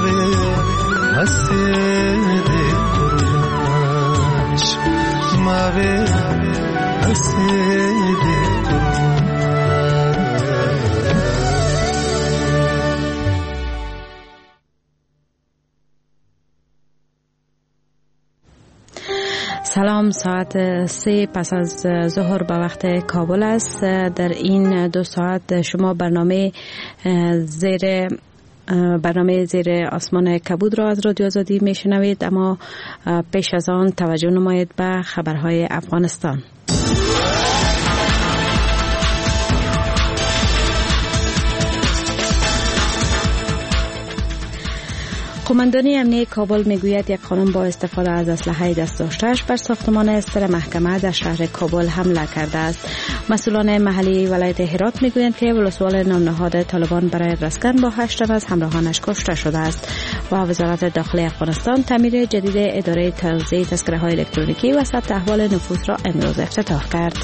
mavi hasede kurmaş mavi hasede سلام، ساعت 3 پس از ظهر به وقت کابل است. در این 2 ساعت شما برنامه زیر آسمان کبود را از رادیو آزادی میشنوید، اما پیش از آن توجه نمایید به خبرهای افغانستان. قماندانی امنیه کابل میگوید یک خانم با استفاده از اسلحه دست داشته‌اش بر ساختمان استر محکمه در شهر کابل حمله کرده است. مسئولان محلی ولایت هرات میگویند که ولسوال نامنهاد طالبان برای رسکن با 8 تن از همراهانش کشته شده است. و وزارت داخلی افغانستان تعمیر جدید اداره توزیع تذکره‌های الکترونیکی و ثبت احوال نفوس را امروز افتتاح کرد.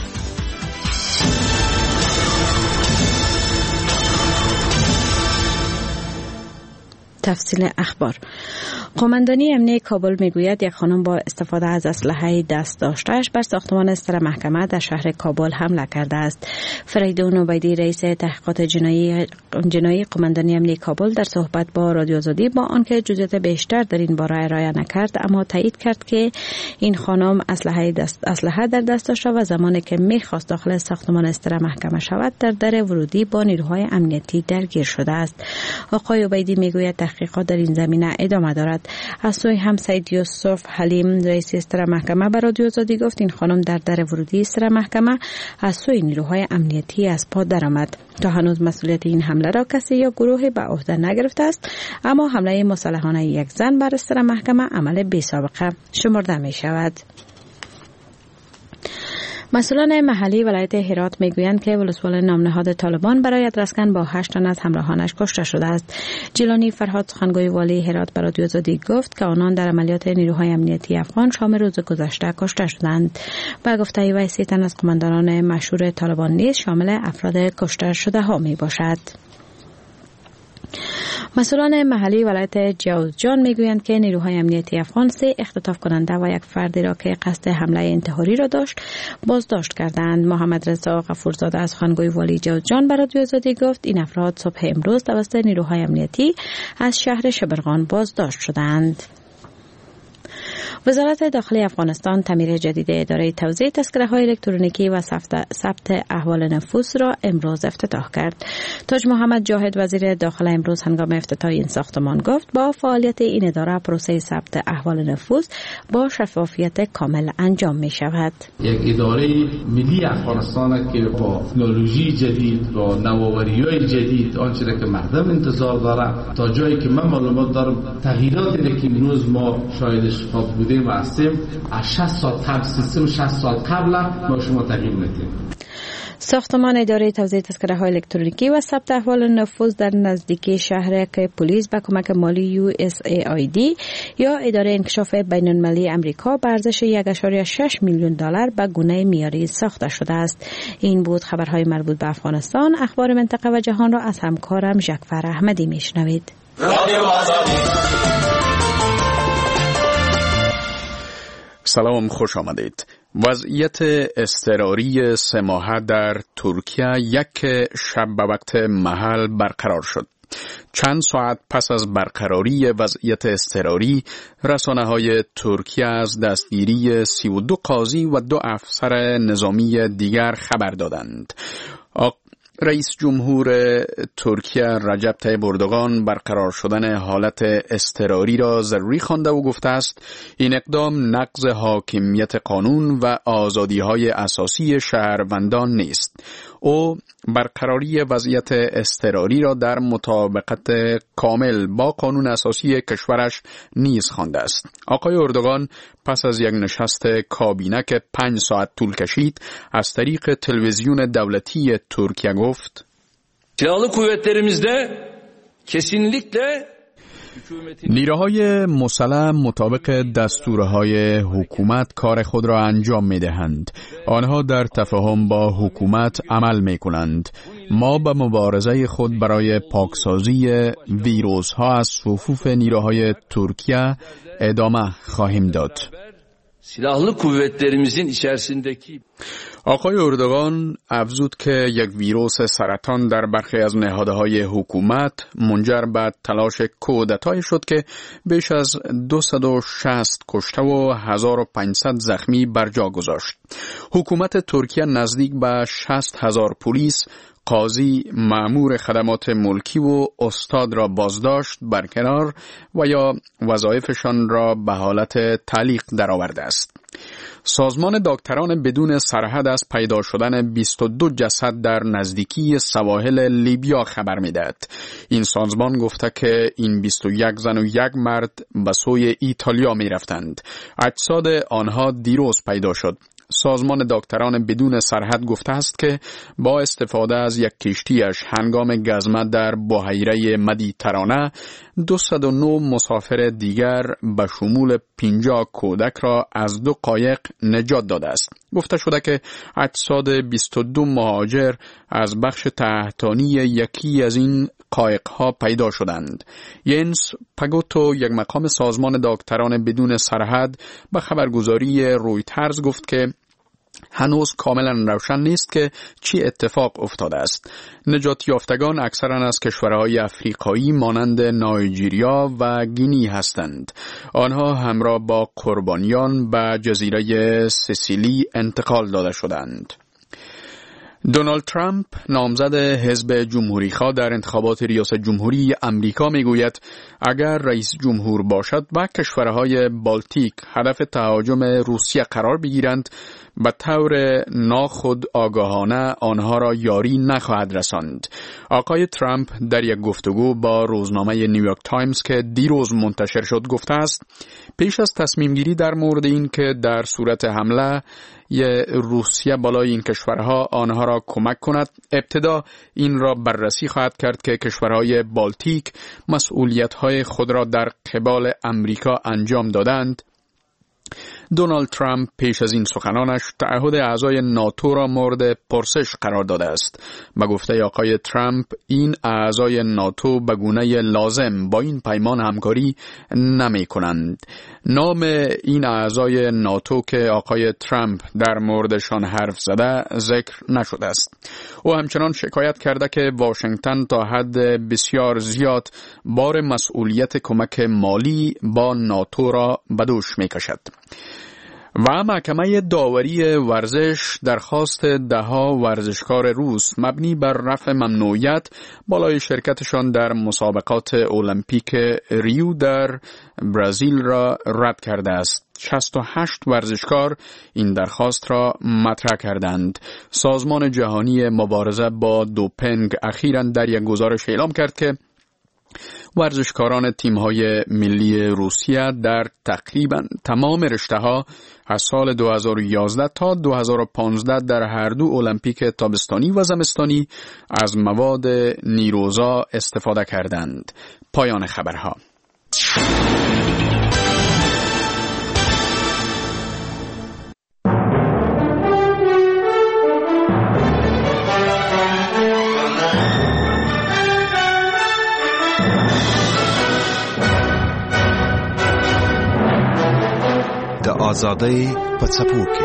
تفصیل اخبار. قماندانی امنیه کابل میگوید یک خانم با استفاده از اسلحه دست داشته‌اش بر ساختمان استر محکمه در شهر کابل حمله کرده است. فریدون عبیدی رئیس تحقیقات جنایی قماندانی امنیه کابل در صحبت با رادیو آزادی با آنکه جزئیات بیشتر در این باره ارائه نکرد، اما تایید کرد که این خانم اسلحه در دست داشت و زمانی که می‌خواست داخل ساختمان استر محکمه شود در در ورودی با نیروهای امنیتی درگیر شده است. آقای عبیدی میگوید تحقیقات در این زمینه ادامه دارد. از سوی هم سید یوسف حلیم رئیس استر محکمه به رادیو آزادی گفت این خانم در در ورودی استر محکمه از سوی نیروهای امنیتی از پا درآمد. تا هنوز مسئولیت این حمله را کسی یا گروهی به عهده نگرفته است، اما حمله مسلحانه یک زن بر استر محکمه عمل بی سابقه شمرده می شود. مسئولان محلی ولایت هرات میگویند که ولسوال نامنهاد طالبان برای ادرسکن با 8 تن از همراهانش کشته شده است. جیلانی فرهاد سخنگوی والی هرات به رادیو آزادی گفت که آنان در عملیات نیروهای امنیتی افغان شام روز گذشته کشته شدند. با گفته وی 3 تن از قماندانان مشهور طالبان نیز شامل افراد کشته شده ها می باشد. مسئولان محلی ولایت جوزجان میگویند که نیروهای امنیتی افغان 3 اختطاف کننده و یک فردی را که قصد حمله انتحاری را داشت بازداشت کردند. محمد رضا غفورزاده از سخنگوی والی جوزجان به رادیو آزادی گفت این افراد صبح امروز توسط نیروهای امنیتی از شهر شبرغان بازداشت شدند. وزارت داخلی افغانستان تعمیر جدید اداره توزیع تذکره‌های الکترونیکی و ثبت احوال نفوس را امروز افتتاح کرد. تاج محمد جاهد وزیر داخله امروز هنگام افتتاح این ساختمان گفت با فعالیت این اداره پروسه ثبت احوال نفوس با شفافیت کامل انجام می شود. یک اداره ملی افغانستان که با تکنولوژی جدید و نوآوری‌های جدید آنچه که مردم انتظار داره تا جایی که من معلومات دارم تغییراتی که امروز ما شاهدش بودیم و هستیم از 60 ساعت قبل سیستم 60 ساعت قبل ما شما تغییر میدیم. ساختمان اداره توزیع تذکره‌های الکترونیکی و ثبت احوال نفوس در نزدیکی شهر که پلیس به کمک مالی USAID یا اداره انکشاف بین‌المللی آمریکا به ارزش 1.6 میلیون دلار به گونه معیاری ساخته شده است. این بود خبرهای مربوط به افغانستان. اخبار منطقه و جهان را از همکارم ژکفر احمدی میشنوید. سلام، خوش آمدید. وضعیت اضطراری 3 ماهه در ترکیه یک شب به وقت محل برقرار شد. چند ساعت پس از برقراری وضعیت اضطراری، رسانه‌های ترکیه از دستگیری 32 قاضی و 2 افسر نظامی دیگر خبر دادند. رئیس جمهور ترکیه رجب طیب اردوغان برقرار شدن حالت اضطراری را ضروری خوانده و گفته است این اقدام نقض حاکمیت قانون و آزادی‌های اساسی شهروندان نیست. او برقراری وضعیت اضطراری را در مطابقت کامل با قانون اساسی کشورش نیز خوانده است. آقای اردوغان پس از یک نشست کابینه که 5 ساعت طول کشید از طریق تلویزیون دولتی ترکیه گفت: Silahlı kuvvetlerimizde kesinlikle نیروهای مسلح مطابق دستورهای حکومت کار خود را انجام می دهند. آنها در تفاهم با حکومت عمل می کنند. ما به مبارزه خود برای پاکسازی ویروس ها از صفوف نیروهای ترکیه ادامه خواهیم داد. silahlı kuvvetlerimizin içerisindeki آقای اردوغان افزود که یک ویروس سرطان در برخی از نهادهای حکومت منجر به تلاش کودتایی شد که بیش از 260 کشته و 1500 زخمی بر جا گذاشت. حکومت ترکیه نزدیک به 60,000 پلیس، قاضی، مأمور خدمات ملکی و استاد را بازداشت، برکنار و یا وظایفشان را به حالت تعلیق درآورده است. سازمان دکتران بدون سرحد از پیدا شدن 22 جسد در نزدیکی سواحل لیبیا خبر می‌دهد. این سازمان گفته که این 21 زن و یک مرد به سوی ایتالیا می‌رفتند. اجساد آنها دیروز پیدا شد. سازمان دکتران بدون سرحد گفته است که با استفاده از یک کشتیش هنگام گزمه در بحیره مدیترانه 209 مسافر دیگر به شمول 50 کودک را از 2 قایق نجات داده است. گفته شده که اجساد 22 مهاجر از بخش تحتانی یکی از این قایق‌ها پیدا شدند. ینس پاگوتو، یک مقام سازمان دکتران بدون سرحد، به خبرگزاری رویترز گفت که هنوز کاملا روشن نیست که چی اتفاق افتاده است. نجات یافتگان اکثرا از کشورهای افریقایی مانند نایجیریا و گینی هستند. آنها همراه با قربانیان به جزیره سیسیلی انتقال داده شدند. دونالد ترامپ، نامزد حزب جمهوری‌خواه در انتخابات ریاست جمهوری امریکا، میگوید اگر رئیس جمهور باشد و کشورهای بالتیک هدف تهاجم روسیه قرار بگیرند، به طور ناخود آگاهانه آنها را یاری نخواهد رساند. آقای ترامپ در یک گفتگو با روزنامه نیویورک تایمز که دیروز منتشر شد گفته است پیش از تصمیم گیری در مورد این که در صورت حمله روسیه بالای این کشورها آنها را کمک کند، ابتدا این را بررسی خواهد کرد که کشورهای بالتیک مسئولیت‌های خود را در قبال امریکا انجام دادند. دونالد ترامپ پیش از این سخنانش تعهد اعضای ناتو را مورد پرسش قرار داده است. به گفته آقای ترامپ این اعضای ناتو به گونه لازم با این پیمان همکاری نمی کنند. نام این اعضای ناتو که آقای ترامپ در موردشان حرف زده ذکر نشده است. او همچنان شکایت کرده که واشنگتن تا حد بسیار زیاد بار مسئولیت کمک مالی با ناتو را به دوش می کشد. و محکمه داوری ورزش درخواست 10 ورزشکار روس مبنی بر رفع ممنوعیت بالای شرکتشان در مسابقات المپیک ریو در برزیل را رد کرده است. 68 ورزشکار این درخواست را مطرح کردند. سازمان جهانی مبارزه با دوپینگ اخیراً در یک گزارش اعلام کرد که ورزشکاران تیم‌های ملی روسیه در تقریباً تمام رشته‌ها از سال 2011 تا 2015 در هر دو المپیک تابستانی و زمستانی از مواد نیروزا استفاده کردند. پایان خبرها. آزادی پڅپوکي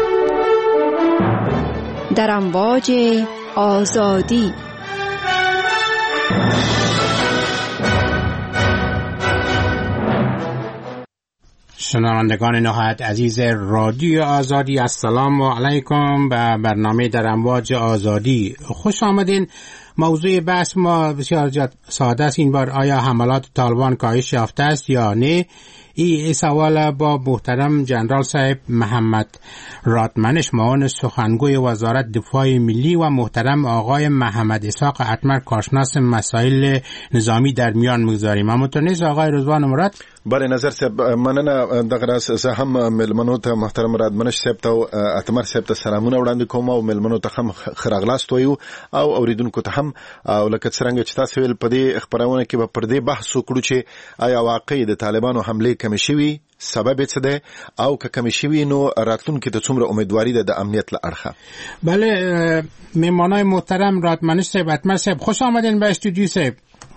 در امواج آزادی. شنوندگان نهایت عزیز رادیو آزادی، السلام علیکم به برنامه در امواج آزادی. خوش آمدین. موضوع بحث ما بسیار ساده است این بار. آیا حملات طالبان کاهش یافته است یا نه؟ این سوال با محترم جنرال صاحب محمد رادمنش معاون سخنگوی وزارت دفاع ملی و محترم آقای محمد اسحاق اتمر کارشناس مسائل نظامی در میان میگذاریم. همونطور نیست آقای رضوان مراد؟ بله نظر صاحب مننه دغه راس هم ملمنو ته محترم رادمنش صاحب ته اتمر صاحب ته سلامونه وړاندې کوم او ملمنو ته هم خراغلاست وایو او اوریدونکو ته هم او لکه څنګه چې تاسو ویل په دې خبرونه کې به پر دې بحث وکړو چې آیا واقعي د طالبانو حمله کم شوي سبب څه ده او که کم شوي نو راتلونکي ته څومره امیدواری ده د امنیت له اړخه. بله مهمانای محترم رادمنش صاحب اتمر صاحب خوش آمدین به استودیو صاحب.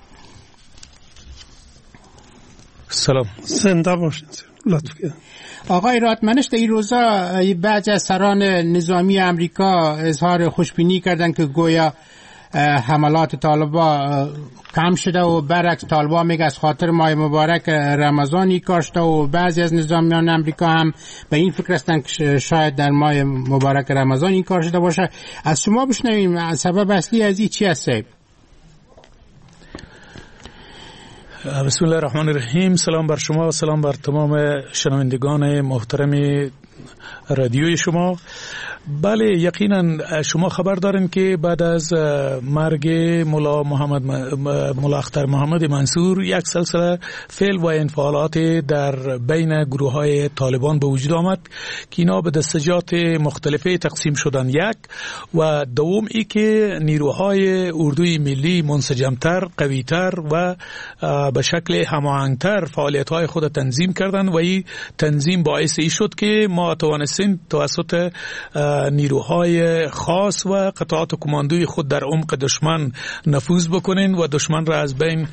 سلام زنده باشین لطف کردین. آقای رادمنش در این روزا بعضی از سران نظامی امریکا اظهار خوشبینی کردن که گویا حملات طالبان کم شده و برعکس طالبان میگه از خاطر ماه مبارک رمضانی کاشته و بعضی از نظامیان امریکا هم به این فکر هستند که شاید در ماه مبارک رمضان این کار شده باشه. از شما بشنویم سبب اصلی از این چی هست؟ بسم الله الرحمن الرحیم. سلام بر شما و سلام بر تمام شنوندگان محترم رادیوی شما. بله یقینا شما خبر دارین که بعد از مرگ ملا اختر محمد منصور یک سلسله فعل و انفعالات در بین گروه های طالبان به وجود آمد که اینا به دستجات مختلفه تقسیم شدن. یک و دوم ای که نیروهای اردوی ملی منسجمتر، قویتر و به شکل هماهنگتر فعالیت های خود تنظیم کردن و این تنظیم باعث ای شد که ما توانستیم توسط نیروهای خاص و قطعات کماندوی خود در عمق دشمن نفوذ بکنین و دشمن را از بین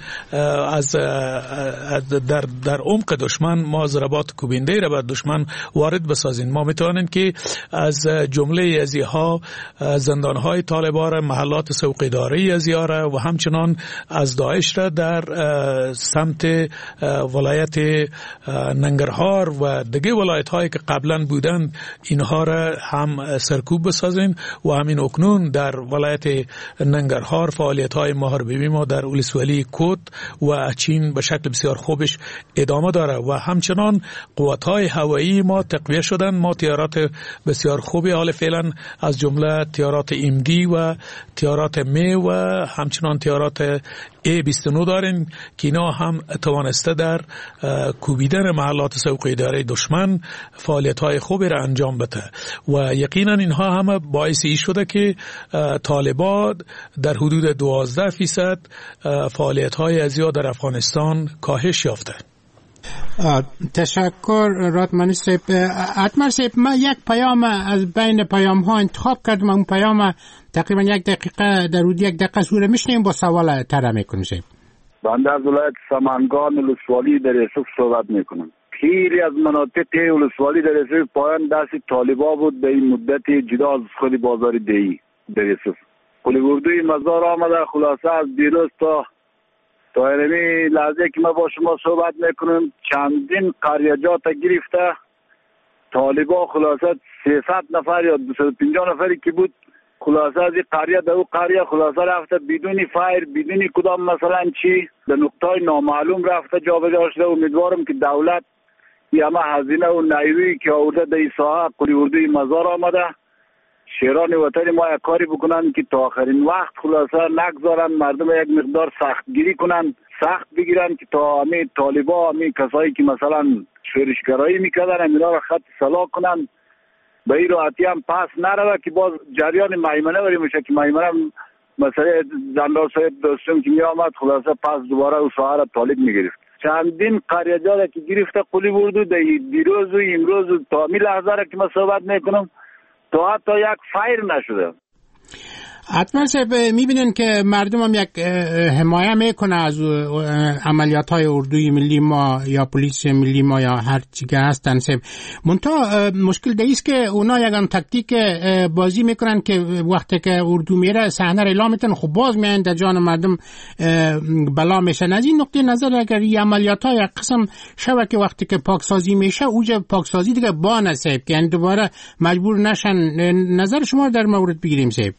در عمق دشمن ما ضربات کوبنده را بر دشمن وارد بسازین. ما میتوانیم که از جمله از اینها زندانهای طالبان را، محلات سوق اداری از اینها را و همچنان از داعش را در سمت ولایت ننگرهار و دیگه ولایت هایی که قبلا بودند اینها را هم سرکوب بسازیم و همین اکنون در ولایت ننگرهار فعالیت های محاربی ما در ولسوالی کوت و اچین به شکل بسیار خوبش ادامه داره و همچنان قوات های هوایی ما تقویه شدن. ما تیارات بسیار خوبی حال فعلا از جمله تیارات امدی و تیارات می و همچنان تیارات A29 داریم که اینا هم توانسته در کوبیدن محلات سوق اداره دشمن فعالیت های خوبی را انجام بده و یقینا اینها هم باعث ای شده که طالبان در حدود 12% فعالیت های ازیا در افغانستان کاهش یافته. تشکر رادمنش صاحب. اتمر صاحب من یک پیام از بین پیام ها انتخاب کردم. اون پیام تقریبا 1 دقیقه در حدود 1 دقیقه سوره میشنیم با سوال طرح میکنیم. بنده از ولایت سمنگان ولسوالی در یوسف صحبت میکنم. خیلی از مناطق ولسوالی در یوسف پایان دست طالبا بود به این مدت جدا از خود بازار دی در یوسف. قلی اردوی مزار آمده خلاصه از دیروز تا اینمی لحظه که ما با شما صحبت میکنیم چندین قریجات گرفته طالبا خلاصه 300 نفر یا 250 نفری که بود خلاصه از این قریه در او قریه خلاصه رفته بدون فایر بدون کدام مثلا چی در نقطه نامعلوم رفته جا بجا شده. امیدوارم که دولت یا همه هزینه و نیرویی که آورده در این ساحه قلی اردوی مزار آمده شیران وطن ما یک کاری بکنن که تا آخرین وقت خلاصه نگذارن مردم یک مقدار سختگیری کنن، سخت بگیرن که تا همه طالبا همه کسایی که مثلا شورشگرایی میکردن اینا را خط صلاح کنن به این راحتی هم پس نروه که باز جریان میمنه بری میشه که میمنه مثلا جنرال صاحب دوستم که می آمد خلاصه پس دوباره او ساحه را طالب میگرفت. چندین قریجات که گرفته قلی اردو دیروز و امروز تا می لحظه را که ما صحبت میکنم تا حتی یک فایر نشده. حتما صاحب میبینن که مردم هم یک حمایه میکنه از عملیات های اردوی ملی ما یا پلیس ملی ما یا هر چی که هستن صاحب. منتها مشکل دیست که اونا یکان تکتیک بازی میکنن که وقتی که اردو میره صحنه را اعلام میتن خب باز میان در جان مردم بلا میشن. از این نقطه نظر اگر این عملیات ها یک قسم شوه که وقتی که پاکسازی میشه اوجه پاکسازی دیگه بانه صاحب که یعنی دوباره مجبور نشن. نظر شما در مورد بگیریم صاحب.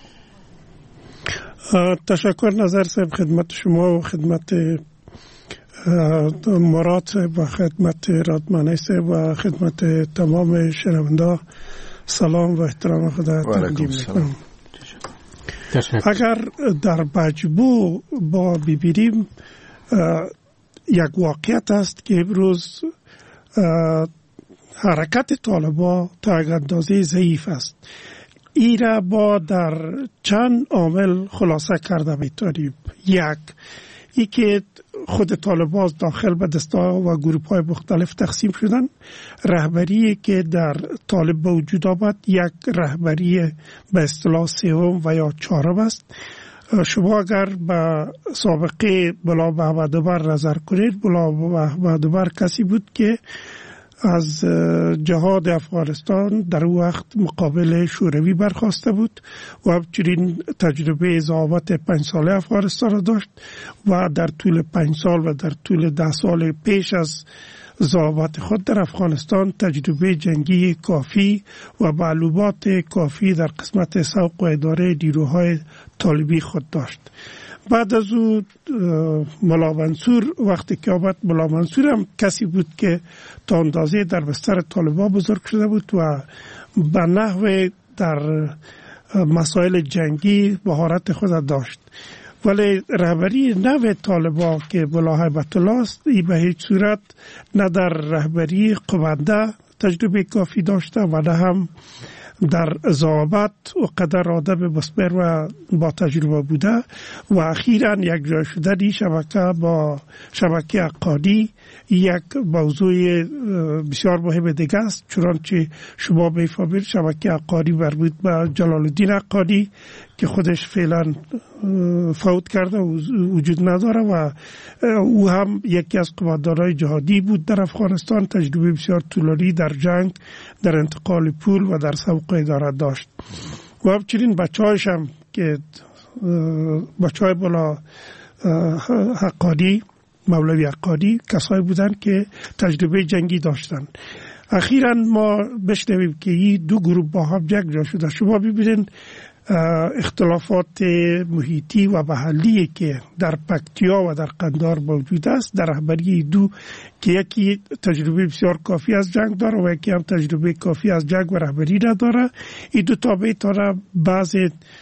تشکر نظر صاحب خدمت شما و خدمت مراد و خدمت رادمانی و خدمت تمام شنونده سلام و احترام خدا تقدیم میکنم. اگر در بجبو با ببینیم یک واقعیت است که امروز حرکت طالبان تا یک اندازه ضعیف است. این را با در چند عامل خلاصه کرده میتونیم. یک، ای که خود طالبان داخل به دستا و گروپ های مختلف تقسیم شدن. رهبری که در طالب به وجود آمد یک رهبری به اصطلاح سوم و یا چهارم است. شما اگر به سابقه بلا محمد عمر نظر کنید، بلا محمد عمر کسی بود که از جهاد افغانستان در وقت مقابل شوروی برخاسته بود و همچنین تجربه ضابط 5 ساله افغانستان را داشت و در طول 5 سال و در طول 10 سال پیش از ضابط خود در افغانستان تجربه جنگی کافی و معلومات کافی در قسمت سوق و اداره نیروهای طالبی خود داشت. بعد از او ملا منصور وقتی که آمد، ملا منصور هم کسی بود که تا اندازه در بستر طالبان بزرگ شده بود و به نحو در مسائل جنگی مهارت خود داشت. ولی رهبری نو طالبان که ملا هیبت الله است، این به هیچ صورت نه در رهبری قوانده تجربه کافی داشته و نه هم در ضابط و قدر آدم مثمر و با تجربه بوده و اخیراً یک جای شدن شبکه با شبکه عقادی یک موضوع بسیار مهم دیگه است. چنانچه شما میفهمید شبکه عقادی مربوط به جلال الدین عقادی که خودش فعلا فوت کرده و وجود نداره و او هم یکی از قماندان‌های جهادی بود در افغانستان. تجربه بسیار طولانی در جنگ، در انتقال پول و در سوق اداره داشت و همچنین بچه‌هاش هم که بچه‌های بالا حقانی، مولوی حقانی، کسایی بودن که تجربه جنگی داشتن. اخیراً ما بشنویم که این دو گروه با هم جنگ شده. شما ببینید اختلافات محیطی و محلی که در پکتیا و در قندهار موجود است در رهبری دو که یکی تجربه بسیار کافی از جنگ داره و یکی هم تجربه کافی از جنگ و رهبری نداره. این دو تا میتونه بعض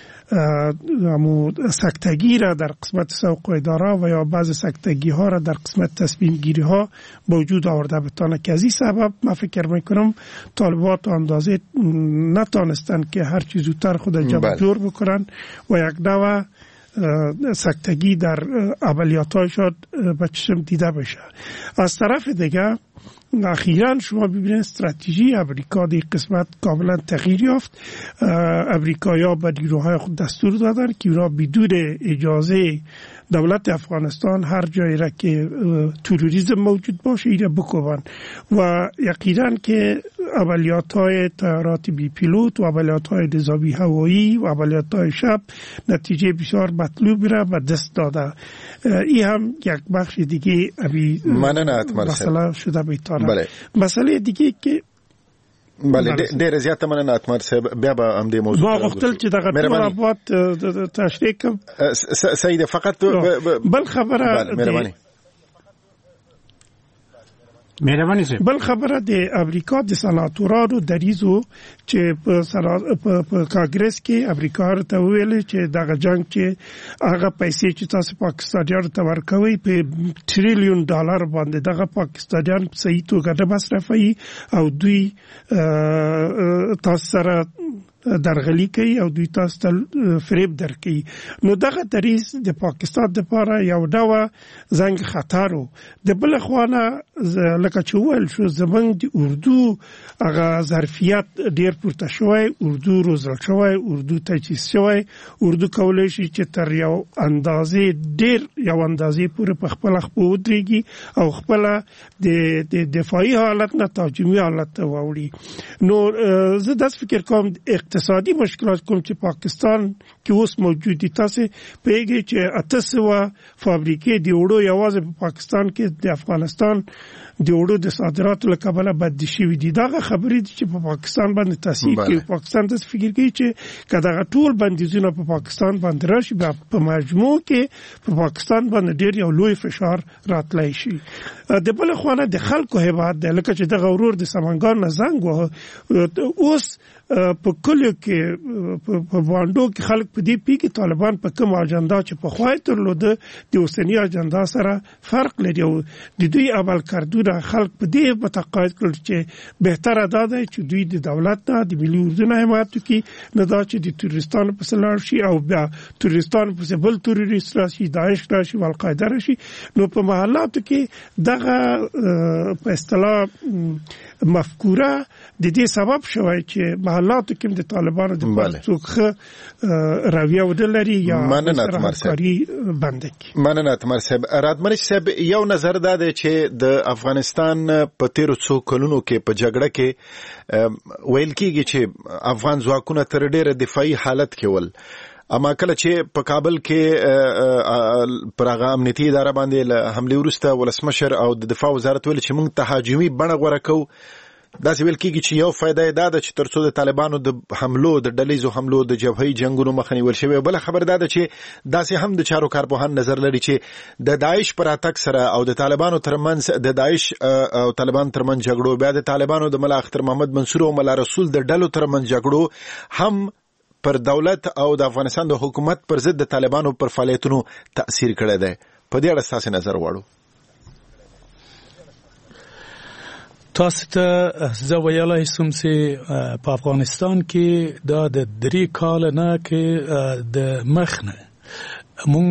سکتگی را در قسمت سوق و اداره و یا بعض سکتگی ها را در قسمت تصمیم گیری ها موجود آورده بتانه که از این سبب من فکر میکنم طالبان تا اندازه نتانستن که هر چیز زودتر خود جمع جور بکنن و یک نوع سکتگی در عملیات های شد به چشم دیده بشه. از طرف دیگه اخیراً شما ببینید استراتژی امریکا در قسمت کاملا تغییر یافت. امریکایی‌ها به نیروهای خود دستور دادن که اونا بدون اجازه دولت افغانستان هر جایی را که تروریسم موجود باشه ایره بکنن و یقینا که عملیات‌های طیارات بی پیلوت و عملیات‌های نظامی هوایی و عملیات‌های شب نتیجه بسیار مطلوب را به دست داده. این هم یک بخش دیگه مسئله شده میتونه. بله. مسئله دیگه که بله ډېر زیاته مننه اتمر صاحب بیا به هم دې موضوع ما غوښتل چې دغه ټول ابات تشریح کوم سید فقط بل خبره مهرباني صاحب بل خبره د امریکا د سناتورانو دریزو چې په کانګرس کې امریکا ته ویل چې دغه جنگ چې هغه پیسې چې تاسو پاکستانیانو ته ورکوي په $1 تریلیون باندې دغه پاکستانیان صحیح توګه نه مصرفوي او دوی تاسو سره درغلی کوي او دوی تاسو ته فریب درکوي. نو دغه دریز د پاکستان لپاره یو ډول زنګ خطر و. د بل خوانه لکه چې ویل شو زمونږ د اردو هغه ظرفیت ډیر پورته شوی، اردو روزل شوی، اردو تجهیز شوی، اردو کولی شي چې تر یو اندازې ډیر یو اندازې پورې په خپل خپل ودرېږي او خپل د دفاعي حالت نه تهاجمي حالت ته واوړي. نو زه داس فکر کوم اقتصادي مشکلات کوم چې پاکستان کې اوس موجود دي. تاسو پیږي چې 800 فابریکې دی وړو یوازې په پاکستان کې د افغانستان د وړو د صادراتو له کبله بد شي دي. دا خبرې چې په پاکستان باندې تاثیر کوي. پاکستان ته فکر کوي چې کله ټول بندیزونه په پاکستان باندې راشي په مجموع کې په پاکستان باندې ډېر یو لوی فشار راتلای شي. د بل خوانه د خلکو هیبات د لکه چې د غورور د سمنګان نه زنګ وه اوس په کلیو کې په باندو کې خلک په دې پی کې طالبان په کوم اجنډا چې په خوای ترلوده د اوسنی اجنډا سره فرق لري او د دوی عمل کردونه خلک په دې متقاعد کړ چې بهتره ده چې دوی د دولت نه د ملي اردو حمایت وکړي نه دا چې د تروریستانو په سلار شي او بیا تروریستانو په بل تروریست راشي داعش راشي او القاعده راشي. نو په محلاتو کې دغه په اصطلاح مفکوره د دې سبب شوی چې محلاتو کې د طالبانو د پرڅوخه راویه ودلري یا همکاري بند کی. مننه تمر صاحب. رادمنش صاحب یو نظر دا دی چې د افغانستان په تیرو څو کلونو کې په جګړه کې ویل کېږي چې افغان ځواکونه تر ډیره دفاعي حالت کې ول، اما کله چې په کابل کې پرغه امنیتي اداره باندې حمله ورسته ولسمشر او د دفاع وزارت ویل چې موږ تهاجمي بڼه غوړه کوو. دا څه ویل کېږي چې یو فائدہ دا ده چې ترڅو د طالبانو د حملو د ډلېزو حملو د جبهي جنگونو مخه نیول شوی. بل خبر دا ده چې داسې هم د چارو کارپوهان نظر لري چې د داعش پر اتک سره او د طالبانو ترمنځ د داعش او طالبان ترمنځ جګړو، بیا د طالبانو د ملا اختر محمد منصور او ملا رسول د ډلو ترمنځ جګړو هم پر دولت او د افغانستان د حکومت پر ضد د طالبانو پر فعالیتونو تاثیر کړی دی. په دې اړه تاسو نظر واړو. تاسو ته زه ویلای سم چې په افغانستان کې دا د 3 کال نه کې د مخنه مونږ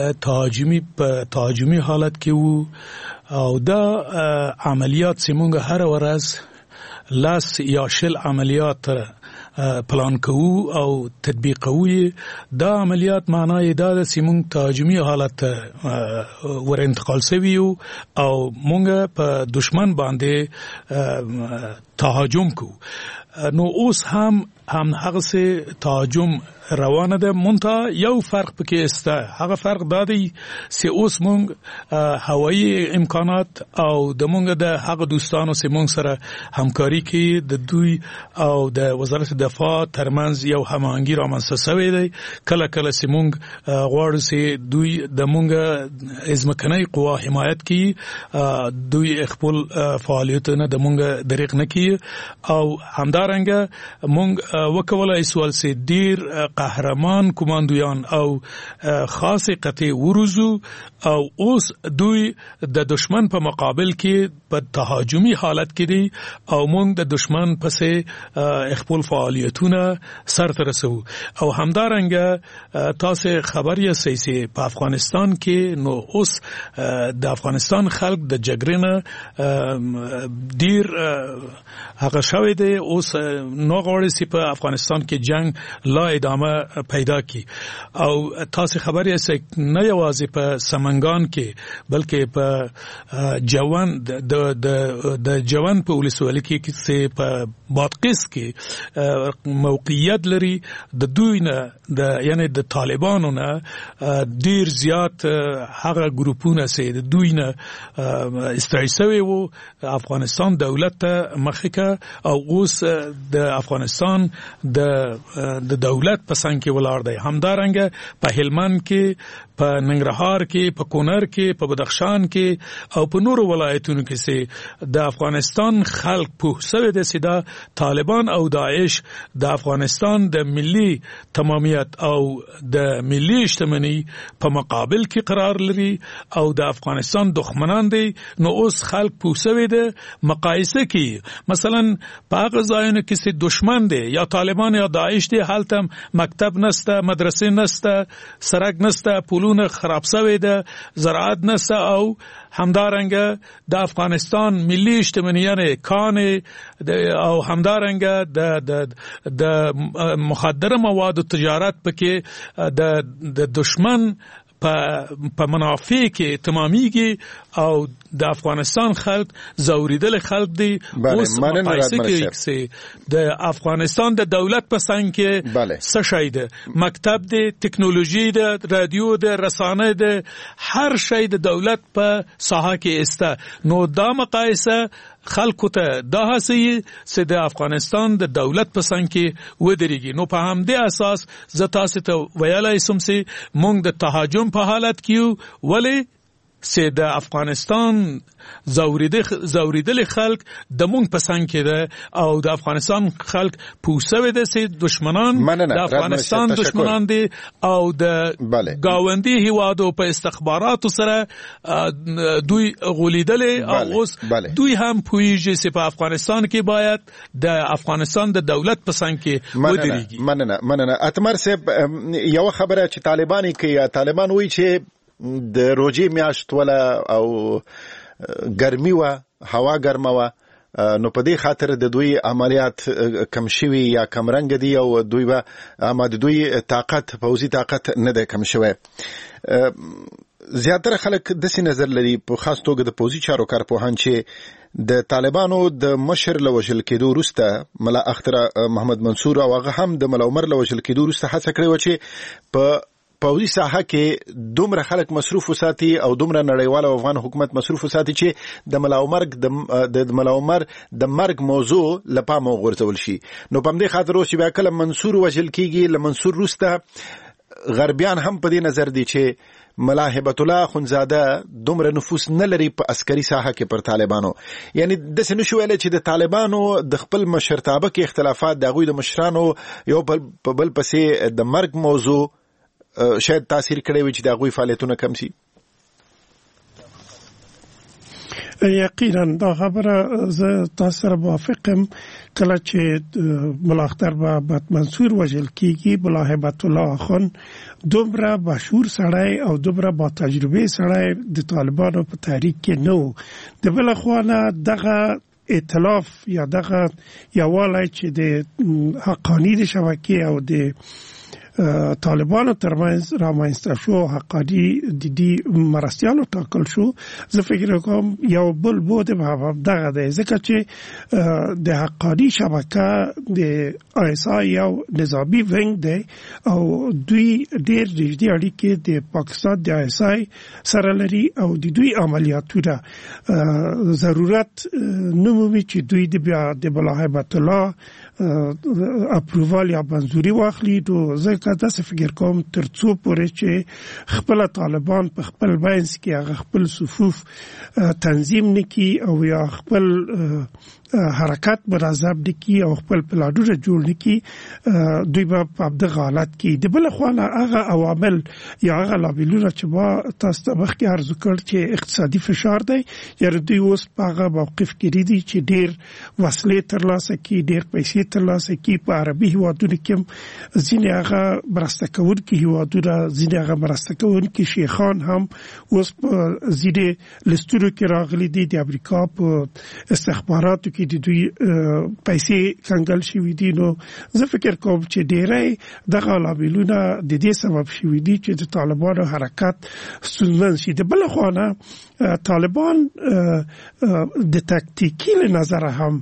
تهاجمي حالت کې وو او دا عملیات چې مونږ هر ورځ لاس یا شل عملیات پلان کوو او تطبیق کوو. دا عملیات معنی دا د سیمون تهاجمي حالت ور انتقال شوی او مونږ په دشمن باندې تهاجم کوو. نو اوس هم هغه سه تهاجم روانه ده، مونته یو فرق پکې استه. هغه فرق دا دی چې اوس مونږ هوایي امکانات او د مونږ د هغه دوستانو سره مونږ سره همکاري کوي د دوی او د وزارت دفاع ترمنځ یو هماهنګي رامنځته شوې ده. کله کله چې مونږ غواړو چې دوی د مونږ ازمکنۍ قوا حمایت کوي، دوی خپل فعالیتونه د مونږ دریغ نه کوي او همدارنګه مونږ وکولای سوال سي ډیر قهرمان کمانډویان او خاصه قطع ورزو او اوس دوی د دشمن په مقابل کې په تهاجمي حالت کې دي او موږ د دشمن پسې خپل فعالیتونه سرته رسو. او همدارنګه تاسو خبر یې سي په افغانستان کې نو اوس د افغانستان خلک د جګړې نه ډیر هغه شوی دی. اوس نو غواړي چې په افغانستان کې جنگ لا ادامه پیدا کی او تاسو خبر یې نه یوازې په سمنګان کې بلکې په جوان د جوان په ولسوالۍ کې چې په بادغیس کې موقعیت لري د دوی نه یعنی د طالبانو نه ډیر زیات هغه ګروپونه چې د دوی نه استعصاوي وو افغانستان دولت مخکې او اوس د افغانستان د دولت په څنګ کې ولاړ دی. همدارنګه په هلمند کې، په ننګرهار کې، په کونړ کې، په بدخشان کې او په نورو ولایتونو کې چې د افغانستان خلک په سوي د سیدا طالبان او داعش د افغانستان د ملي تمامیت او د ملي اجتماعي په مقابل کې قرار لري او د افغانستان دښمنان دي. نو اوس خلک په سوي د مقایسه کې مثلا په هغه ځایونو کې چې دښمن دي یا طالبان یا داعش دي هلته مکتب نسته، مدرسې نسته، سړک نسته، پلونه خراب شوی ده، زراعت نسته او همدارنګه د افغانستان ملي اجتماعي کان او همدارنګه د مخدره موادو تجارت پکې د دشمن په منافع کې تمامېږي او د افغانستان خلک زوریدل خلک دي. اوس مقایسه کې چې د افغانستان د دولت په څنګ کې څه شی ده، مکتب دی، ټکنالوژي ده، رادیو ده، رسانه ده، هر شی د دولت په ساحه کې استه. نو دا مقایسه خلکو ته دا هڅي چې د افغانستان د دولت په څنګ کې ودرېږي. نو په همدې اساس زه تاسو ته ویلای شم چې موږ د تهاجم په حالت کې ولی چې د افغانستان زوریدل خلک د مونږ په څنګ کې ده او د افغانستان خلک پوسوي ده چې دشمنان د افغانستان دشمنان دي او د گاونډي هیوادو په استخباراتو سره دوی غولیدل او اوس دوی هم پوهیږي چې په افغانستان کې باید د افغانستان د دولت په څنګ کې ودرېږي. مننه اتمر صاحب، یو خبره چې طالبان کوي، طالبان وایي چې د روزي میاشت ولا او ګرمي وا هوا ګرمه وا، نو په دې خاطر د دوی عملیات کم شوي یا کم رنګ دي او دوی به د دوی طاقت پوځي طاقت نه ده کم شوی. زیاتره خلک داسې نظر لري، په خاص توګه د پوځي چارو کارپوهان، چې د طالبانو د مشر له وژل کېدو وروسته ملا اختر محمد منصور او هغه هم د ملا عمر له وژل کېدو وروسته هڅه کړې وه چې په پوځي ساحه کې دومره خلک مصروف وساتي او دومره نړیوال افغان حکومت مصروف وساتي چې د ملا عمر د مرګ موضوع لپاره وغورځول شي. نو په دې خاطر اوس بیا کله منصور وژل کیږي، له منصور وروسته غربیان هم په دې نظر دي چې ملا هبت الله خنزاده دومره نفوذ نه لري په عسکري ساحه کې پر طالبانو. یعنی داسې نشو ویلی چې د طالبانو د خپل مشرتابه کې اختلافات د هغوی د مشرانو یو په بل پسې د مرګ موضوع شاید تاثیر کړی وي چې د هغوی فعالیتونه کم شي. یقینا دا خبره زه تاسو سره موافقم. کله چې ملا اختر محمد منصور وژل کیږي، ملا هبت الله خان دومره مشهور سړی او دومره با تجربه سړی د طالبانو په تحریک کې نه و. د بل خوا دغه ائتلاف یا دغه یووالی چې د حقانی د شبکې او د طالبانو ترمنځ رامنځته شو، حقانی د دې مرستیالو ټاکل شو، زه فکر کوم یو بل بود به دغه دی، ځکه چې د حقانی شبکه د آیسای یو نظامی ونګ دی او دوی ډېر نږدې اړیکې د پاکستان د آیسای سره لري او د دوی عملیاتونه ضرورت نه مومي چې دوی د ملا هبت الله اپرووال یا منظوري واخلي. نو زه داسې فکر کوم تر څو پورې چې خپل طالبان په خپل منځ کې هغه خپل صفوف تنظیم نکي او یا خپل حرکت منظم نکي او خپل پلانونه جوړ نکي، دوی په دغه حالت کې د بل خوا هغه عوامل یا هغه لاملونه چې ما تاسو ته مخکې عرض وکړ چې اقتصادي فشار دی، یعنې دوی اوس په هغه موقف کې دي چې ډېر وسلې ترلاسه کړي، ډېر پیسې ترلاسه کړي. په عربي هیوادونو کې ځینې هغه مرسته کوونکي هیوادونه، ځینې هغه مرسته کوونکي شیخان هم اوس په ځینې لستونو کې راغلي دي. د امریکا په استخباراتو کې د دوی پیسې کنګل شوي دي. نو زه فکر کوم چې ډېری دغه لاملونه د دې سبب شوي دي چې د طالبانو حرکت ستونزمن شي. د بل خوا طالبان د تکتیکي له نظره هم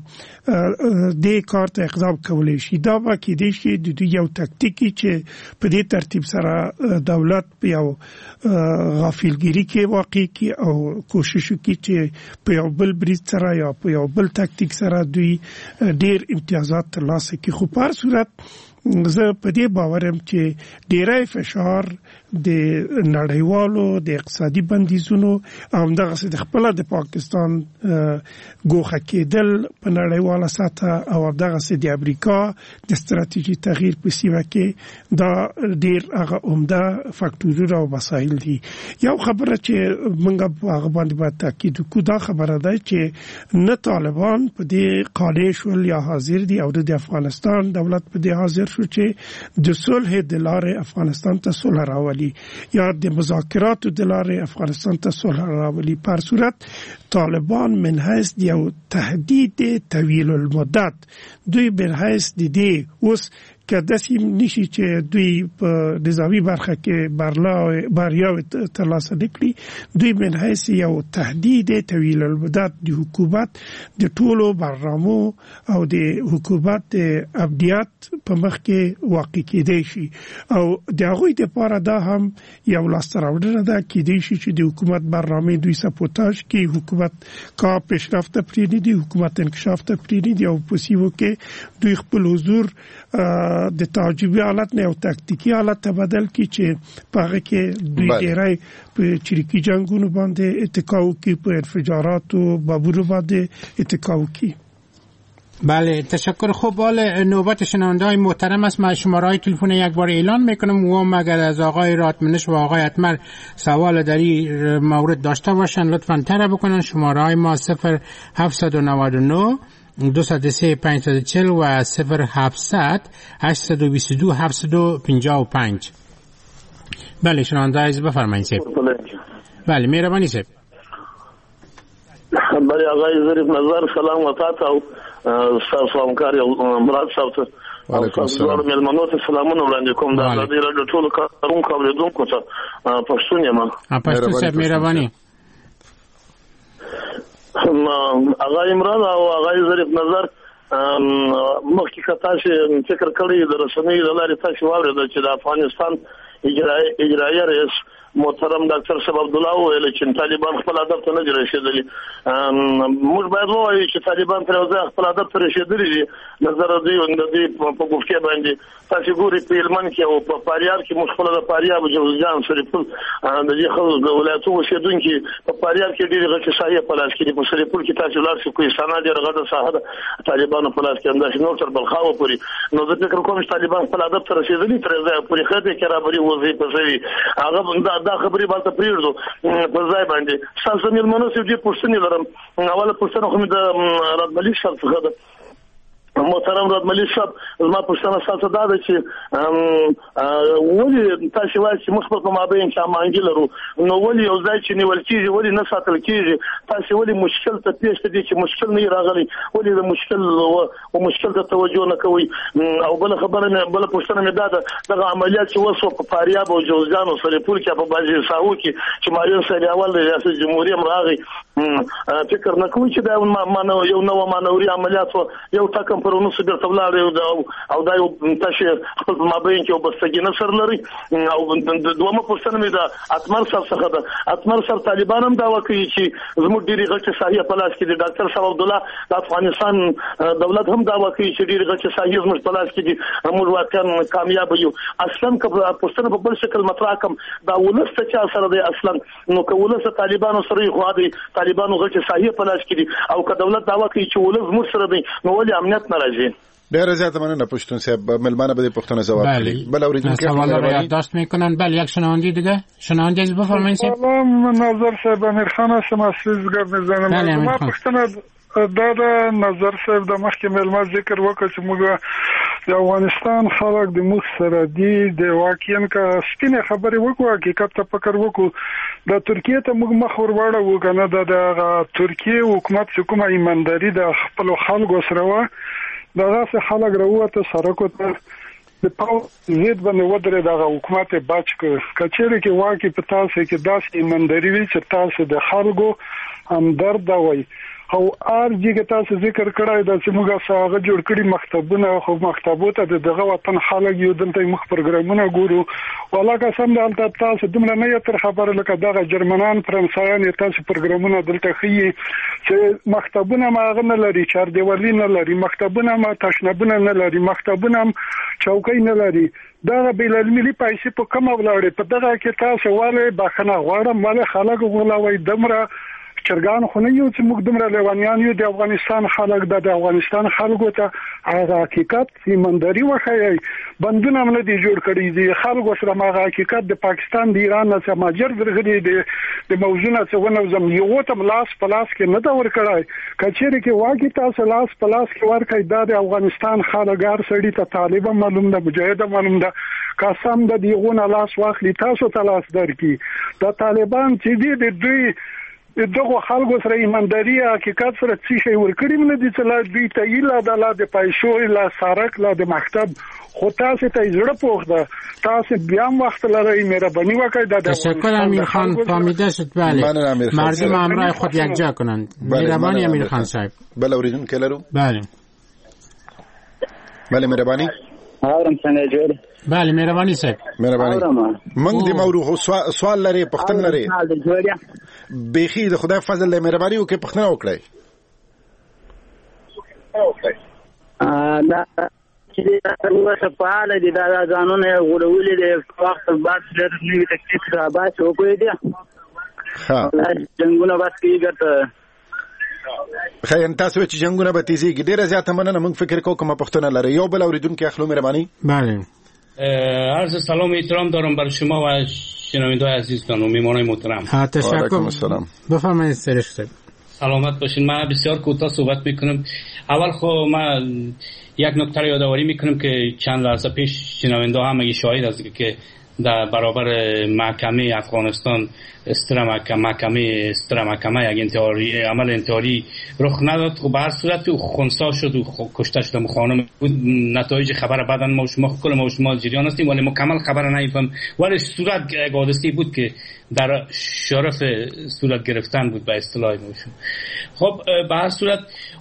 د کار ته اقدام کولی شي. دا به کېدای شي د دوی یو تکتیکي چې په دې ترتیب سره دولت په یو غافلګیري کې واقع کی او کوشش وکړي چې په یو بل برید سره یا په یو بل تکتیک سره دوی ډېر امتیازات ترلاسه کړي. خو په هر صورت زه په دې باور یم چې ډېری فشار د نړیوالو د اقتصادي بندیزونو او همدغسې د خپله د پاکستان ګوښه کېدل په نړیواله سطحه او همدغسې د امریکا د ستراتیژي تغییر په سیمه کې دا ډېر هغه عمده فاکټورونه او مسایل دي. یو خبره چې موږ په هغه باندې باید تاکید وکړو، دا خبره ده چې نه طالبان په دې قانع شول یا حاضر دي او د افغانستان دولت په دې حاضر شو چې د صلح د لارې افغانستان ته صلح راولي یا د مذاکراتو د لارې افغانستان ته صلح راولي. په هر صورت طالبان من حیث یو تهدید طویل المدت، دوی من حیث د دې اوس که داسې نشي چې دوی په نظامی برخه کې بریاوې ترلاسه نکړي. دوی من حیث یو تهدید طویل المدت د حکومت د ټولو برنامو او د حکومت د امنیت په مخ کې واقع کېدای شي او د هغوی لپاره دا هم یو لاسته راوړنه ده کېدای شي چې د حکومت برنامه دوی سپورتاژ کې حکومت کا پیشرفت پرېږدي، حکومت انکشاف ته پرېږدي او په سیمو کې دوی خپل حضور د تعجبي حالت نه یو تاکتیکي حالت ته بدل کړي چې په هغه کې دوی ډېری په چریکي جنګونو باندې اتکا وکړي، په انفجاراتو بابونو باندې اتکا وکړي. بله تشکر. خب حال نوبت شنونده‌های محترم است. من شماره‌های تلفن یک بار اعلان میکنم و اگر از آقای رادمنش و آقای اتمر سوال در این مورد داشته باشن لطفاً طرح بکنن. شماره‌های ما 0799 203 540 و 0700 822 755. بله شنونده عزیز بفرمایید سیب. بله مهربانی سیب. بله آقای ظریف نظر سلام و تاسو سلامکار مراد صاحب ته وعلیکم السلام. مېلمنو ته سلامونه وړاندې کوم. دا د راډیو ټولو کارونکو اوریدونکو ته پښتون یم. پښتون صاحب مهرباني. آقای عمران او آقای ظریف نظر مخکې تاسو فکر کړی د رسنیو د لارې تاسو واورېدل چې د افغانستان اجرایي رئیس محترم ډاکټر صاحب عبد الله ویل چې طالبان خپل هدف ته نه دي رسیدلي. موږ باید ووایو چې طالبان تر اوسه خپل هدف ته رسیدلي دي. نظر دوی په ګفتیا باندې تاسو ګوري په هلمند کې او په فاریاب کې موږ خپل د فاریاب جوزجان سرپل د دې خلکو د ولایتو اوسیدونکي په فاریاب کې ډېر غټه ساحه په لاس کې دي. په سرپل کې تاسو لار شو کوهستان ډېر غټه ساحه ده طالبانو په لاس کې انداز نو تر بلخاو پورې. نو زه فکر کوم چې طالبان خپل هدف ته رسیدلي تر اوسه پورې خدای کې رابري وځي په ځای هغه دا خبرې بالته پریږدو په ځای باندې. تاسو مېلمنو سې دې پوښتنه لرم. اوله پوښتنه خو مې د رادملي صاحب څخه ده. محترم رادملي صاحب زما پوښتنه تاسو دا ده چې ولې تاسو وایي چې مخ په مابین کې امانګي لرو نو ولې یو ځای چې نیول کېږي ولې نه ساتل کېږي؟ تاسو ولې مشکل ته پیښ دي چې مشکل نه راغلي؟ ولې د مشکل او مشکل ته توجه نه کوي؟ او بل خبره نه بل پوښتنه مې دا ده دغه عملیات چې وسو په فاریاب او جوزجان او سرپل کې په بازي ساو کې چې مارین سره اول د ریاست جمهوریت راغی فکر نه کوي چې دا یو نو مانوري عملیات یو تکم پرونو سبر تبلاړ او دا یو تاسو خپل مابین کې وبستګی نه سر لري. او دومره پوښتنه مې ده اتمر صاحب څخه ده. اتمر صاحب طالبان هم دا وکړي چې زموږ ډېری غټه ساحه په لاس کې دي. ډاکټر صاحب عبد الله د افغانستان دولت هم دا وکړي چې ډېری غټه ساحه زموږ په لاس کې دي. موږ واقعا کامیاب یو. اصلا که پوښتنه په بل شکل مطرح کوم دا ولست چې اثر دی اصلا نو که ولست طالبانو سره خو دي طالبانو غټه ساحه په لاس کې دي او که دولت دا وکړي چې ولست موږ سره دی نو ولې امنیت نه راځي؟ ډېر زیات مننه پښتون صاحب. ملمانه به پښتون جواب کړي. بل اوریدونکو سوال را یادداشت میکنن. بله یک شنونده دیگه. شنونده از بفرمایید. سلام نظر صاحب امیر خان هستم از سیزگر میزنم. ما پښتنه دا نظر صاحب د مخکې ملما ذکر وکړ چې موږ د افغانستان خلک د موږ سره دي د واقعا که سپینه خبرې وکړو حقیقت ته فکر وکړو د ترکیه ته موږ مخ ورواړو کنه د ترکیه حکومت چې کومه ایمانداري د خپل خلکو سره و دغه خلک راوته سرکو ته د پاو زید باندې ودرې دغه حکومت بچ کچېره کې واقع په تاسو کې داسې ایمانداري وي چې تاسو د خلکو همدرد وي او ارجی کې تاسو ذکر کړای دا چې موږ ساغه جوړ کړی مکتبونه خو مکتبو ته دغه وطن خلک یو دلته مخ پروګرامونه ګورو ولا قسم دلته تاسو دومره نه تر خبره لکه دغه جرمنان فرانسویان تاسو پروګرامونه دلته خي چې مکتبونه ماغه نه لري چار دیوالي نه لري مکتبونه ما تشنبونه نه لري مکتبونه چوکۍ نه لري دا بیل علمي پیسې په کومه ولاړې په دغه کې تاسو والے بخنه غواړم والے خلک غولاوي دمره چرګان خو نه یو چې موږ دومره لیوانیان یو د افغانستان خلک د افغانستان خلکو ته هغه حقیقت ایمانداري وښایي بندونه هم نه دي جوړ کړي دي خلکو سره هغه حقیقت د پاکستان د ایران نه سماجر درغلي دي د موضوعونه څه ونوزم یو ته لاس پلاس کې نه دا ورکړای کچېره کې واګي تاسو لاس پلاس کې ورکړي د افغانستان خلګار سړي ته طالب معلوم ده مجاهد معلوم ده قسم د دیغونه لاس واخلي تاسو ته لاس درکې د طالبان چې دي د دوی دغه خلکو سره ایمانداري حقیقت سره څه شی ورکړي نه دي چې لا دوی ته ایله د پیسو لا سارک لا د مکتب خو تاسو ته زړه پوښده تاسو بیا وخت لرئ مهرباني وکړئ تشکر امیر خان فهمیده شد. بله مردم همراه خود یکجا کنند. مهربانی امیر خان صاحب. بله اوریدونکو لرو. بله مهرباني اورم څنګه جوړ. بله مهرباني صاحب. مهرباني موږ د موضوع سوال لري پښتنه لري بخي د خدای فضل له مهرباني او کې پښتنه وکړي. دا چې تاسو په حاله دي دا ځانونه غوړولې د وخت بعد ډېر نوې تکلیف را باسي او کوي دي. ها څنګه بس کیږي خیر تاسو چې جنگونه به تیزیږي ډیره زیاته مننه. موږ فکر کوو کومه پښتنه لري. یو بل اوریدونکو اخلو مهرباني. بله عرض سلام و احترام دارم بر شما و شنونده‌های عزیزتان و میهمانان محترم. تشکر. بفرمایید سرش سلامت باشین. من بسیار کوتاه صحبت میکنم. اول خب من یک نکته را یادآوری میکنم که چند لحظه پیش شنونده ها هم شاهد هستند که در برابر محکمه افغانستان محکمه یک انتحاری عمل انتحاری رخ نداد. خب به هر صورت خنثی شد و کشته شد. خانم بود. نتایج خبر بعداً ما شما جریان هستیم ولی مکمل خبر نمیفهم ولی صورت حادثه‌ای بود که در شرف صورت گرفتن بود به اصطلاح ما. خب به هر صورت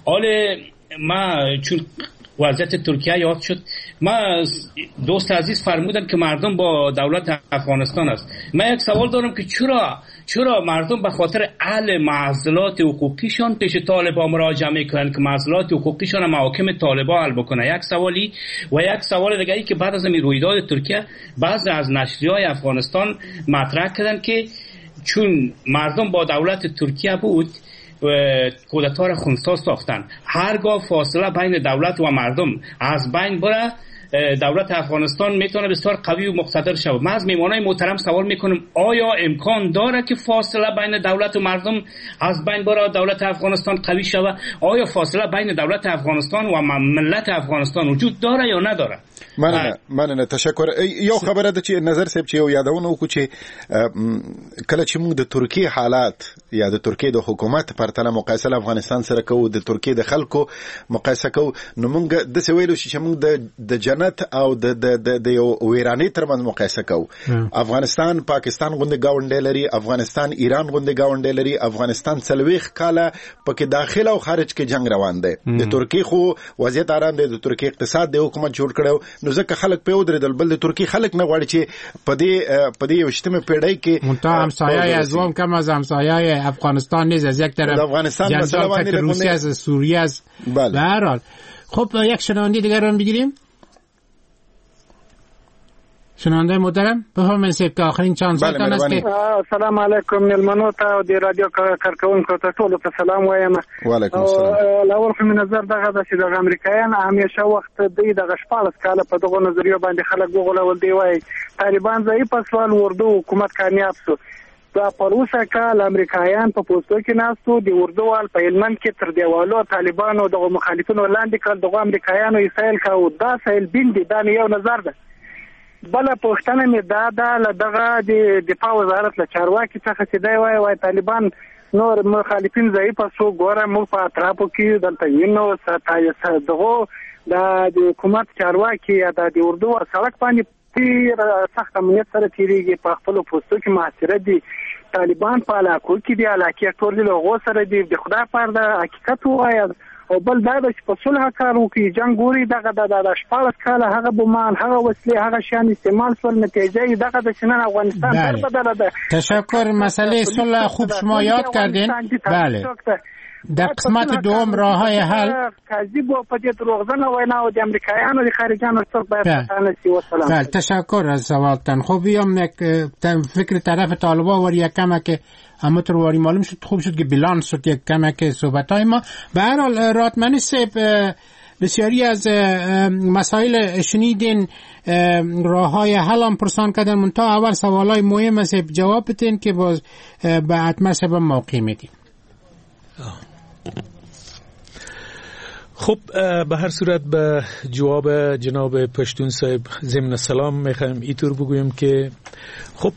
ما چون وضعیت ترکیه یاد شد ما دوست عزیز فرمودن که مردم با دولت افغانستان است. من یک سوال دارم که چرا مردم به خاطر اهل معضلات حقوقیشان پیش طالبان مراجعه میکنن که معضلات حقوقیشان محاکم طالبان حل بکنه. یک سوالی و یک سوال دیگه که بعد از این رویداد ترکیه بعضی از نشریه‌های افغانستان مطرح کردن که چون مردم با دولت ترکیه بود کودتا را خنثی ساختن. هرگاه فاصله بین دولت و مردم از بین بره دولت افغانستان میتونه بسیار قوی و مقتدر شود. من از میهمانای محترم سوال میکنم آیا امکان داره که فاصله بین دولت و مردم از بین بره دولت افغانستان قوی شود؟ آیا فاصله بین دولت افغانستان و ملت افغانستان وجود داره یا نداره؟ مننه تشکر. یو خبره ده چې نظر صاحب چې یو یادونه وکړو چې کله چې موږ د ترکیه حالات یا د ترکیه د حکومت پرتله مقایسه له افغانستان سره کوو د ترکیه د خلکو مقایسه کوو نو موږ د څه ویلو چې موږ د جنت او د یو ویرانې ترمنځ مقایسه کوو. افغانستان پاکستان غوندې گاونډی لري. افغانستان ایران غوندې گاونډی لري. افغانستان 40 کاله پکې داخله او خارج کې جنگ روان دی. د ترکیه خو وضعیت آرام دی. د ترکیه اقتصاد د حکومت جوړ کړو نو ځکه خلک په ودرېدل. بل د ترکیه خلک نه غواړي چې په دې یوشتمه پیړۍ کې منتها همسایه ازوام کم از همسایه افغانستان نیست. از یک طرف افغانستان مثلا روسیه از سوریه است. به هر حال خب یک شنونده دیگر رو بگیریم. شنونده محترم بفرمایید که آخرین چند ساعت است که سلام علیکم ملمنو ته د رادیو کارکونکو ته ټول په سلام وایم. وعلیکم السلام. لاول خو نظر دغه د چې امریکایان همیشه وخت د دغه شپږ کاله په دغه نظریه باندې خلک وغولول دی وای طالبان ځای په سوال اردو حکومت کامیاب شو. دا پروسه کال امریکایان په پوسټو کې ناستو د اردووال په هلمند کې تر دیوالو طالبانو دغه مخالفینو لاندې کړ. دغه امریکایانو اسرائیل کا دا سایل بین دي دا یو نظر ده. بل پښتنه می دا دغه د دفاع وزارت له چارواکي څخه چې دی وای طالبان نور مخالفین ضعیف سو ګوره مو په اطرافو کې دلته وینو ستایي دغه د حکومت چارواکي یا د اردو سړک باندې تیر سخت امنیت سره تیریږي. په خپل پوسټو کې محاصره دي. طالبان په علاقو کې دی علاقې ټول له غو سره دی. د خدای پر د حقیقت وایي او بل دا چې په صلح کار وکړي جنگ ګوري دغه د شپږ کاله هغه بمان هغه وسلې هغه شان استعمال سول نتیجه دغه د شنن افغانستان در بدل ده. تشکر. مسئله صلح خوب شما یاد کردین. بله در قسمت دوم راههای حل کاذب و پدید روغزن وینا و د امریکایانو د خارجانو څخه باید تنسی و سلام. بله تشکر از سوالتان. خب بیام یک فکر طرف طالبان و یک کمک همونطور واری معلوم شد خوب شد که بیلانس شد یک کمک صحبت‌های ما. به هر حال راتمنی صاحب بسیاری از مسائل شنیدین راههای حل هم پرسان کردن منتها اول سوالای مهم است جواب بدین که باز به حتما صاحب موقع میدیم. خب به هر صورت به جواب جناب پشتون صاحب ضمن سلام میخوایم اینطور بگویم که خب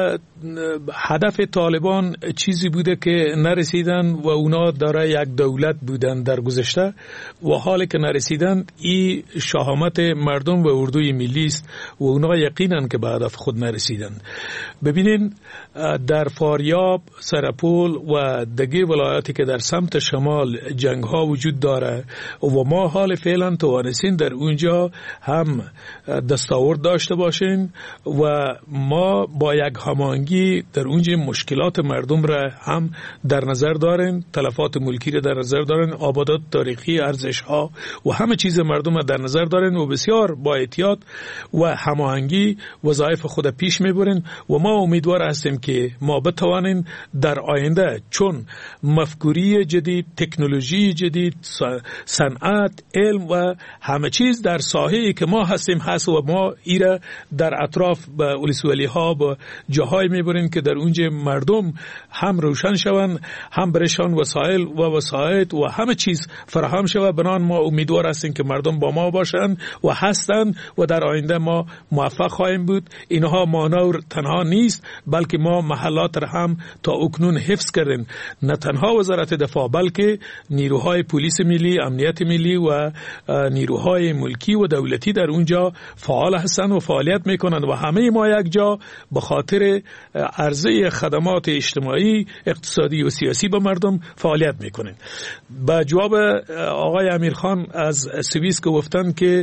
هدف طالبان چیزی بوده که نرسیدن و اونا داره یک دولت بودن در گذشته و حالی که نرسیدن این شهامت مردم و اردوی ملی است و اونا یقینا که به هدف خود نرسیدن. ببینین در فاریاب، سرپول و دیگه ولایاتی که در سمت شمال جنگ ها وجود داره و ما حال فعلا توانستیم در اونجا هم دستاورد داشته باشیم و ما با یک هماهنگی در اونجا مشکلات مردم را هم در نظر داریم، تلفات ملکی را در نظر داریم، آبادات تاریخی، ارزش ها و همه چیز مردم را در نظر داریم و بسیار با احتیاط و هماهنگی وظایف خود پیش میبریم و ما امیدوار هستیم که ما بتوانیم در آینده چون مفکوری جدید، تکنولوژی جدید، صنعت، علم و همه چیز در ساحه‌ای که ما هستیم هست و ما ایره در اطراف به ولسوالی ها به جاهای میبریم که در اونجا مردم هم روشن شوند، هم برشان وسایل و وسایط و همه چیز فراهم شود. بنان ما امیدوار هستیم که مردم با ما باشند و هستند و در آینده ما موفق خواهیم بود. اینها مانور تنها نیست بلکه ما محلات را هم تا اکنون حفظ کردیم، نه تنها وزارت دفاع بلکه نیروهای پلیس ملی، امنیت ملی و نیروهای ملکی و دولتی در اونجا فعال هستند و فعالیت میکنند و همه ما یک جا به خاطر عرضه خدمات اجتماعی، اقتصادی و سیاسی به مردم فعالیت میکنند. با جواب آقای امیرخان از سوئیس که گفتن که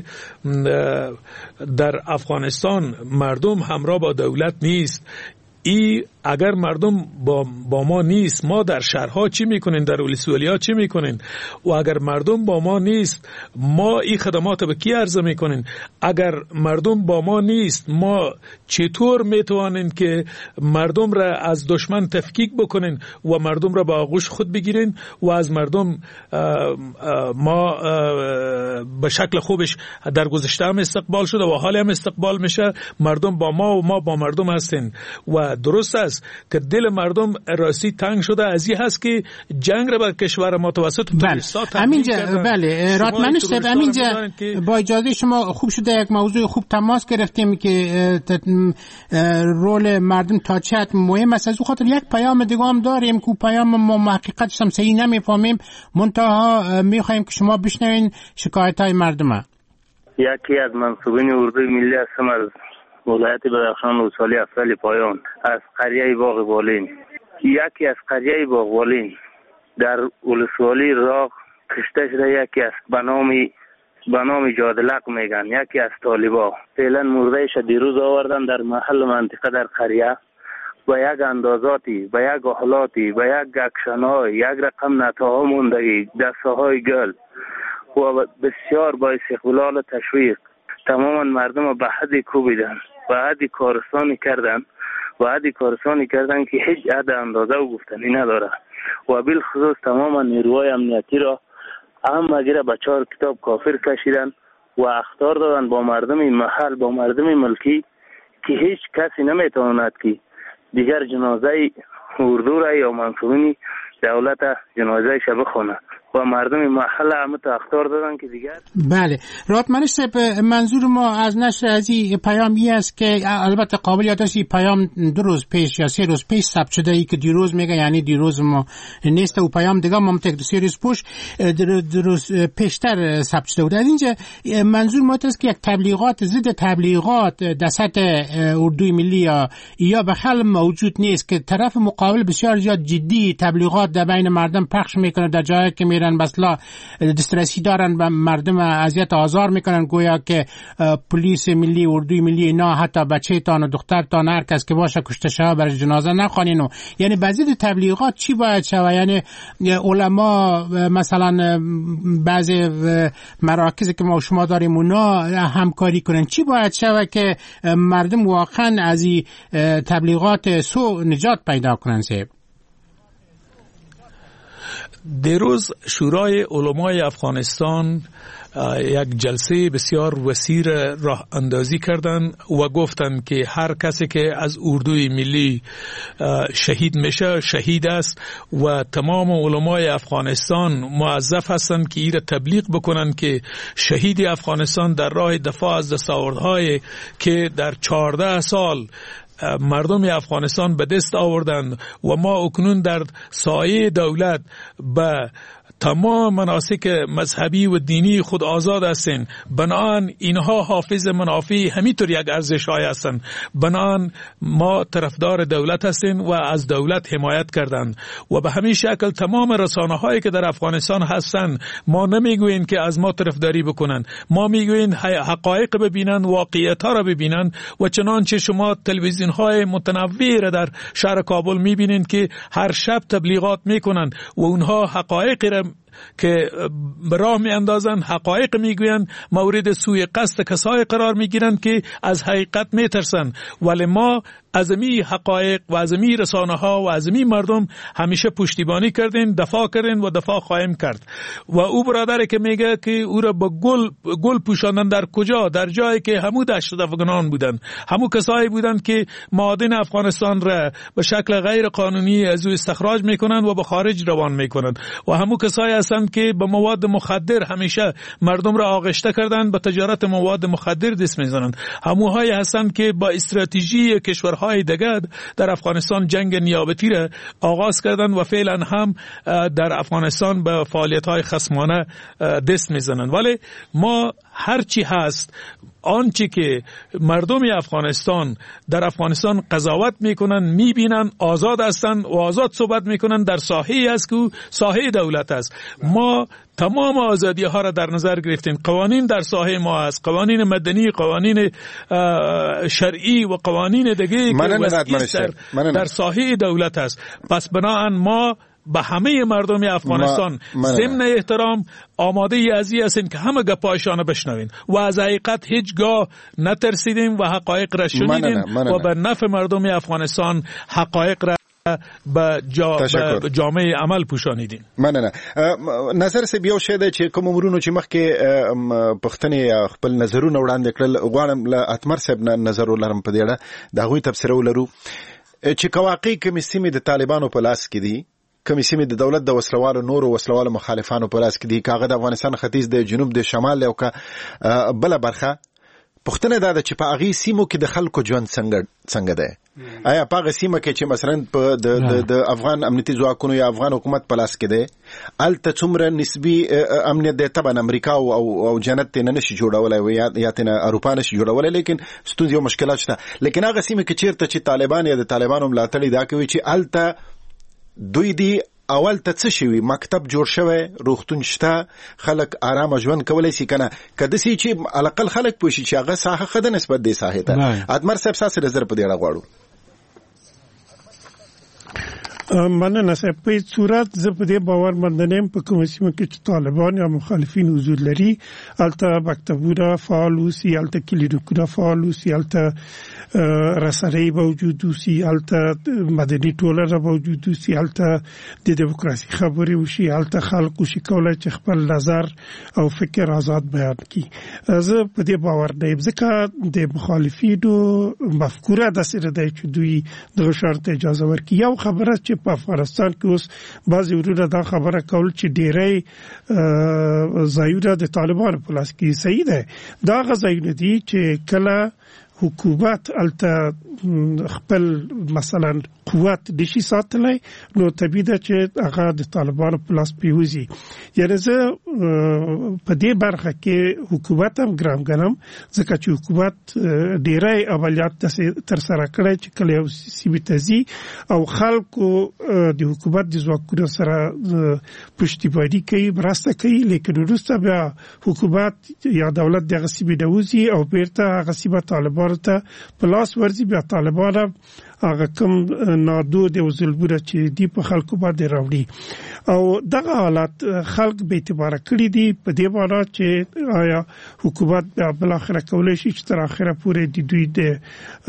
در افغانستان مردم همراه با دولت نیست، اگر مردم با ما نیست ما در شهرها چی میکنین، در ولسوالی ها چی میکنین و اگر مردم با ما نیست ما این خدمات به کی عرضه میکنین؟ اگر مردم با ما نیست ما چطور میتوانین که مردم را از دشمن تفکیک بکنین و مردم را به آغوش خود بگیرین و از مردم ما به شکل خوبش در گذشته هم استقبال شده و حالی هم استقبال میشه، مردم با ما و ما با مردم هستین و درست است که دل مردم راستی تنگ شده از این هست که جنگ را بر کشور ما توسط پاکستان تمویل کردن. بله راتمنش صاحب همینجا با اجازه شما خوب شده یک موضوع خوب تماس گرفتیم که رول مردم تا چه حد مهم است. از خاطر یک پیام دیگه هم داریم که پیام ما حقیقتش هم صحیح نمیفهمیم، منتها میخوایم که شما بشنوین شکایت های مردم. یکی از منصوبین اردوی ملی هستم از ولایت بدخشان ولسوالی افضل پایان از قریه باغ بالین. یکی از قریه باغ بالین در ولسوالی راغ کشته شده یکی از به نام جادلق میگن، یکی از طالبا. فعلا مردهش دیروز آوردن در محل منطقه در قریه با یک اندازاتی، با یک احلاتی، با یک اکشنهای، یک رقم نتاها موندگی، دستهای گل و بسیار با استقبال و تشویق تماما مردم به حدی کوبیدن و حدی کارستانی کردن که هیچ حد اندازه و گفتنی نداره و بالخصوص تماما نیروهای امنیتی را هم مگیره به 4 کتاب کافر کشیدن و اخطار دادن با مردم محل، با مردم ملکی که هیچ کسی نمیتواند که دیگر جنازه اردو را یا منصوبین دولت جنازه شب بخونه و مردم محل هم اخطار دادن که دیگر. بله راتمنش صاحب منظور ما از نشر از این پیامی است که البته قابل یاد است پیام 2 روز پیش یا 3 روز پیش ثبت شده ای که دیروز میگه، یعنی دیروز ما نیست و پیام دیگه ما تک 3 روز پیشتر ثبت شده بود. از اینجا منظور ما است که یک تبلیغات ضد تبلیغات در سطح اردوی ملی یا به حال موجود نیست که طرف مقابل بسیار زیاد جدی تبلیغات در بین مردم پخش میکنه، در جایی که میرن بسلا دسترسی دارن و مردم اذیت آزار میکنن، گویا که پلیس ملی، اردوی ملی اینا حتی بچه تان و دختر تان هر کس که باشه کشته شده برای جنازه نخوانین. یعنی بعضی تبلیغات چی باید شود؟ یعنی علما مثلا بعضی مراکزی که ما شما داریم اونا همکاری کنن، چی باید شود که مردم واقعا از این تبلیغات سو نجات پیدا کنن؟ دیروز شورای علمای افغانستان یک جلسه بسیار وسیع راه اندازی کردند و گفتند که هر کسی که از اردوی ملی شهید میشه شهید است و تمام علمای افغانستان موظف هستند که ایره تبلیغ بکنند که شهید افغانستان در راه دفاع از دستاوردهای که در 14 سال مردم افغانستان به دست آوردند و ما اکنون در سایه دولت به تمام مناسک مذهبی و دینی خود آزاد هستند. بنابراین اینها حافظ منافع همینطور یک ارزش های هستند. بنابراین ما طرفدار دولت هستیم و از دولت حمایت کردند و به همین شکل تمام رسانه هایی که در افغانستان هستند ما نمیگوییم که از ما طرفداری بکنن، ما میگوییم حقایق ببینن، واقعیت ها را ببینن و چنانچه شما تلویزیون های متنوع را در شهر کابل میبینین که هر شب تبلیغات میکنن و اونها حقایق را که راه می اندازن، حقایق میگوین، مورد سوء قصد کسای قرار میگیرن که از حقیقت میترسن. ولی ما از می حقایق و از می رسانه ها و از می مردم همیشه پشتیبانی کردیم، دفاع کردیم و دفاع خواهیم کرد. و او برادری که میگه که او را به گل پوشاندن، در کجا؟ در جایی که همو دشت افغانان بودن، همو کسایی بودن که معادن افغانستان را به شکل غیر قانونی از او استخراج میکنن و به خارج روان میکنن و همو کسایی هستند که به مواد مخدر همیشه مردم را آغشته کردن، به تجارت مواد مخدر دست میزنن. هموهایی هستند که با استراتژی کشورهای دیگر در افغانستان جنگ نیابتی را آغاز کردن و فعلا هم در افغانستان به فعالیت‌های خصمانه دست میزنن. ولی ما هرچی هست، آنچه که مردم افغانستان در افغانستان قضاوت میکنن، میبینن، آزاد هستن و آزاد صحبت میکنن در ساحه‌ای است که ساحه دولت است. ما تمام آزادی ها را در نظر گرفتیم. قوانین در ساحه ما است، قوانین مدنی، قوانین شرعی و قوانین دیگه که در ساحه دولت است. پس بنابراین ما به همه مردم افغانستان ضمن احترام آماده ازی هستیم که همه گپایشان بشنوین و از حقیقت هیچگاه نترسیدیم و حقایق را شنیدیم و به نفع مردم افغانستان حقایق را به جامعه عمل پوشانیدین. مننه. نظر سه بیو شه ده چې کوم امرونو چې مخکې پښتنې خپل نظرونه وړاندې کړل، غواړم له اتمر صاحب نه نظر ولرم په دې اړه، د هغوی تفسیر ولرو چې کواقع کومې سیمې د طالبانو په لاس کې دي، کومې سیمې د دولت د وسلوالو نورو وسلوالو مخالفانو په لاس کې دي، کاغه د افغانستان ختیځ د جنوب د شمال او کا بل برخه. پښتنه دا چې په هغه سیمو کې د خلکو ژوند څنګه ده؟ آیا په هغه سیمه کې چې مثلا په د افغان امنیتي ځواکونو یا افغان حکومت په لاس کې ده، الته څومره نسبی امنیت ده؟ طبعا امریکا او جنت نه نشي جوړولای یا تنه اروپا نشي جوړولای، لیکن ستونزې او مشکلات شته. لیکن هغه سیمه کې چیرته چې طالبان یا د طالبانو ملاتړي دا کوي چې الته دوی دی اول ته څه شوی، مکتب جوړ شوی، روغتون شته، خلک آرام ژوند کولی شي کنه، کده سي چې القل خلک پوښي چې هغه ساحه خده نسبت دی ساحه ته. ادمر صاحب ساسه نظر په دې اړه غواړو. مننه صاحب. په صورت زه په دې باور مند نیم په کوم سیمه کې چې طالبان یا مخالفین حضور لري، الته مکتبونه فعال اوسي، الته کلینیکونه فعال اوسي، الته رسنۍ موجود اوسي، الته مدني ټولنه موجود اوسي، الته د دیموکراسي خبرې وشي، الته خلک وشي کولای چې خپل نظر او فکر آزاد بیان کړي. زه په دې باور نه یم، ځکه د مخالفینو مفکوره داسې نه ده چې دوی دغه شرط اجازه ورکړي. یو خبره چې په افغانستان کې اوس بعضې ورونه دا خبره کول چې ډېری ځایونه د طالبانو په لاس کې صحیح ده. دا هغه ځایونه دي چې کله حکومت الته خپل مثلا قوت نشي ساتلی، نو طبیعي ده چې هغه د طالبانو په لاس پیوځي. یعنې زه په دې برخه کې حکومت هم ګرام ګڼم، ځکه چې حکومت ډېری عملیات ترسره کړی چې کله یو سیمې ته ځي او خلکو د حکومت د ځواکونو سره پشتیباني کوي، مرسته کوي، لیکن وروسته بیا حکومت یا دولت دغه سیمې نه وځي او بیرته هغه سیمه طالبانو ته په لاس ورځي. بیا طالبان هغه کوم نادود او زلبوره چې دی په خلکو باندې راوړي او دغه حالت خلک به اعتبار کړی دي په دې باندې چې آیا حکومت بل اخر کولای شي چې تر اخره پورې د دوی د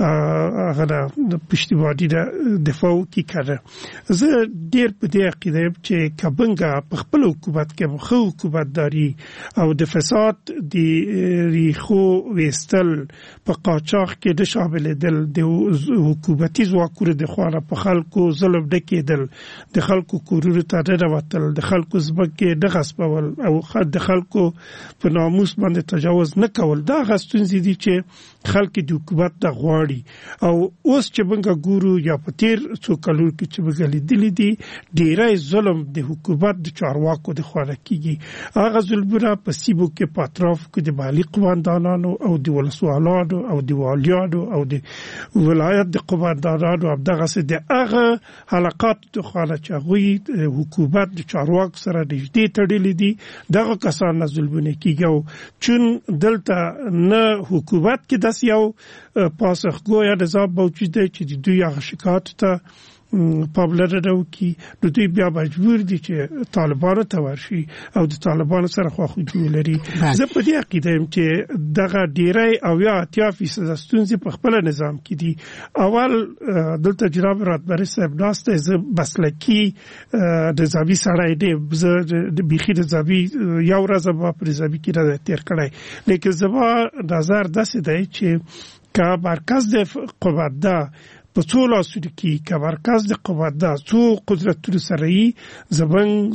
هغه د پښتیبانی د دفاع کی کړه. زه ډیر په دې عقیده یم چې کبنګا په خپل حکومت کې مخه حکومت داری او د فساد د ریخو وستل په قاچاق کې د شامل دل د حکومتي ځواکونو د خواله په خلکو ظلم ډکېدل د خلکو کورونو ته وتل د خلکو زبکه د غصبول او د خلکو په ناموس باندې تجاوز نه کول دا غستونزي دي چې خلک د حکومت د غواړي او اوس چې بنګا ګورو یا په تیر څو کلو کې چې بغلی دي دي ډیرای ظلم د حکومت د چارواکو د خواله کیږي هغه ظلمونه په سیبو کې په اطراف کې د بالغ قوماندانانو او د ولسوالانو او د والیانو او د ولایت د قوماندانانو او دغه څه د هغه حلقات د خواله چې حکومت د چارواک سره نږدې تړلې دي دغه کسان ظلمونه کیږي چون دلته نه حکومت کې داس یو پاسخګویا نظام موجود دی چې دوی هغه شکایت ته پابلره کی نو دوی بیا مجبور دي چې طالبانو ته ورشي او د طالبانو سره خواخوږي لري. زه په دې عقیده یم چې دغه ډیری او یا 80% ستونزې په خپل نظام کې دي. اول دلته جناب راتبری صاحب ناسته زه مسلکی نظامی سړی دی زه د بيخي نظامی یو ورځ په نظامی کې را تیر کړی لیکن زما نظر داسې دی چې کا مرکز د قوت ده په څو لاسونو کې که مرکز د قوت ده څو قدرتونو سره یې زموږ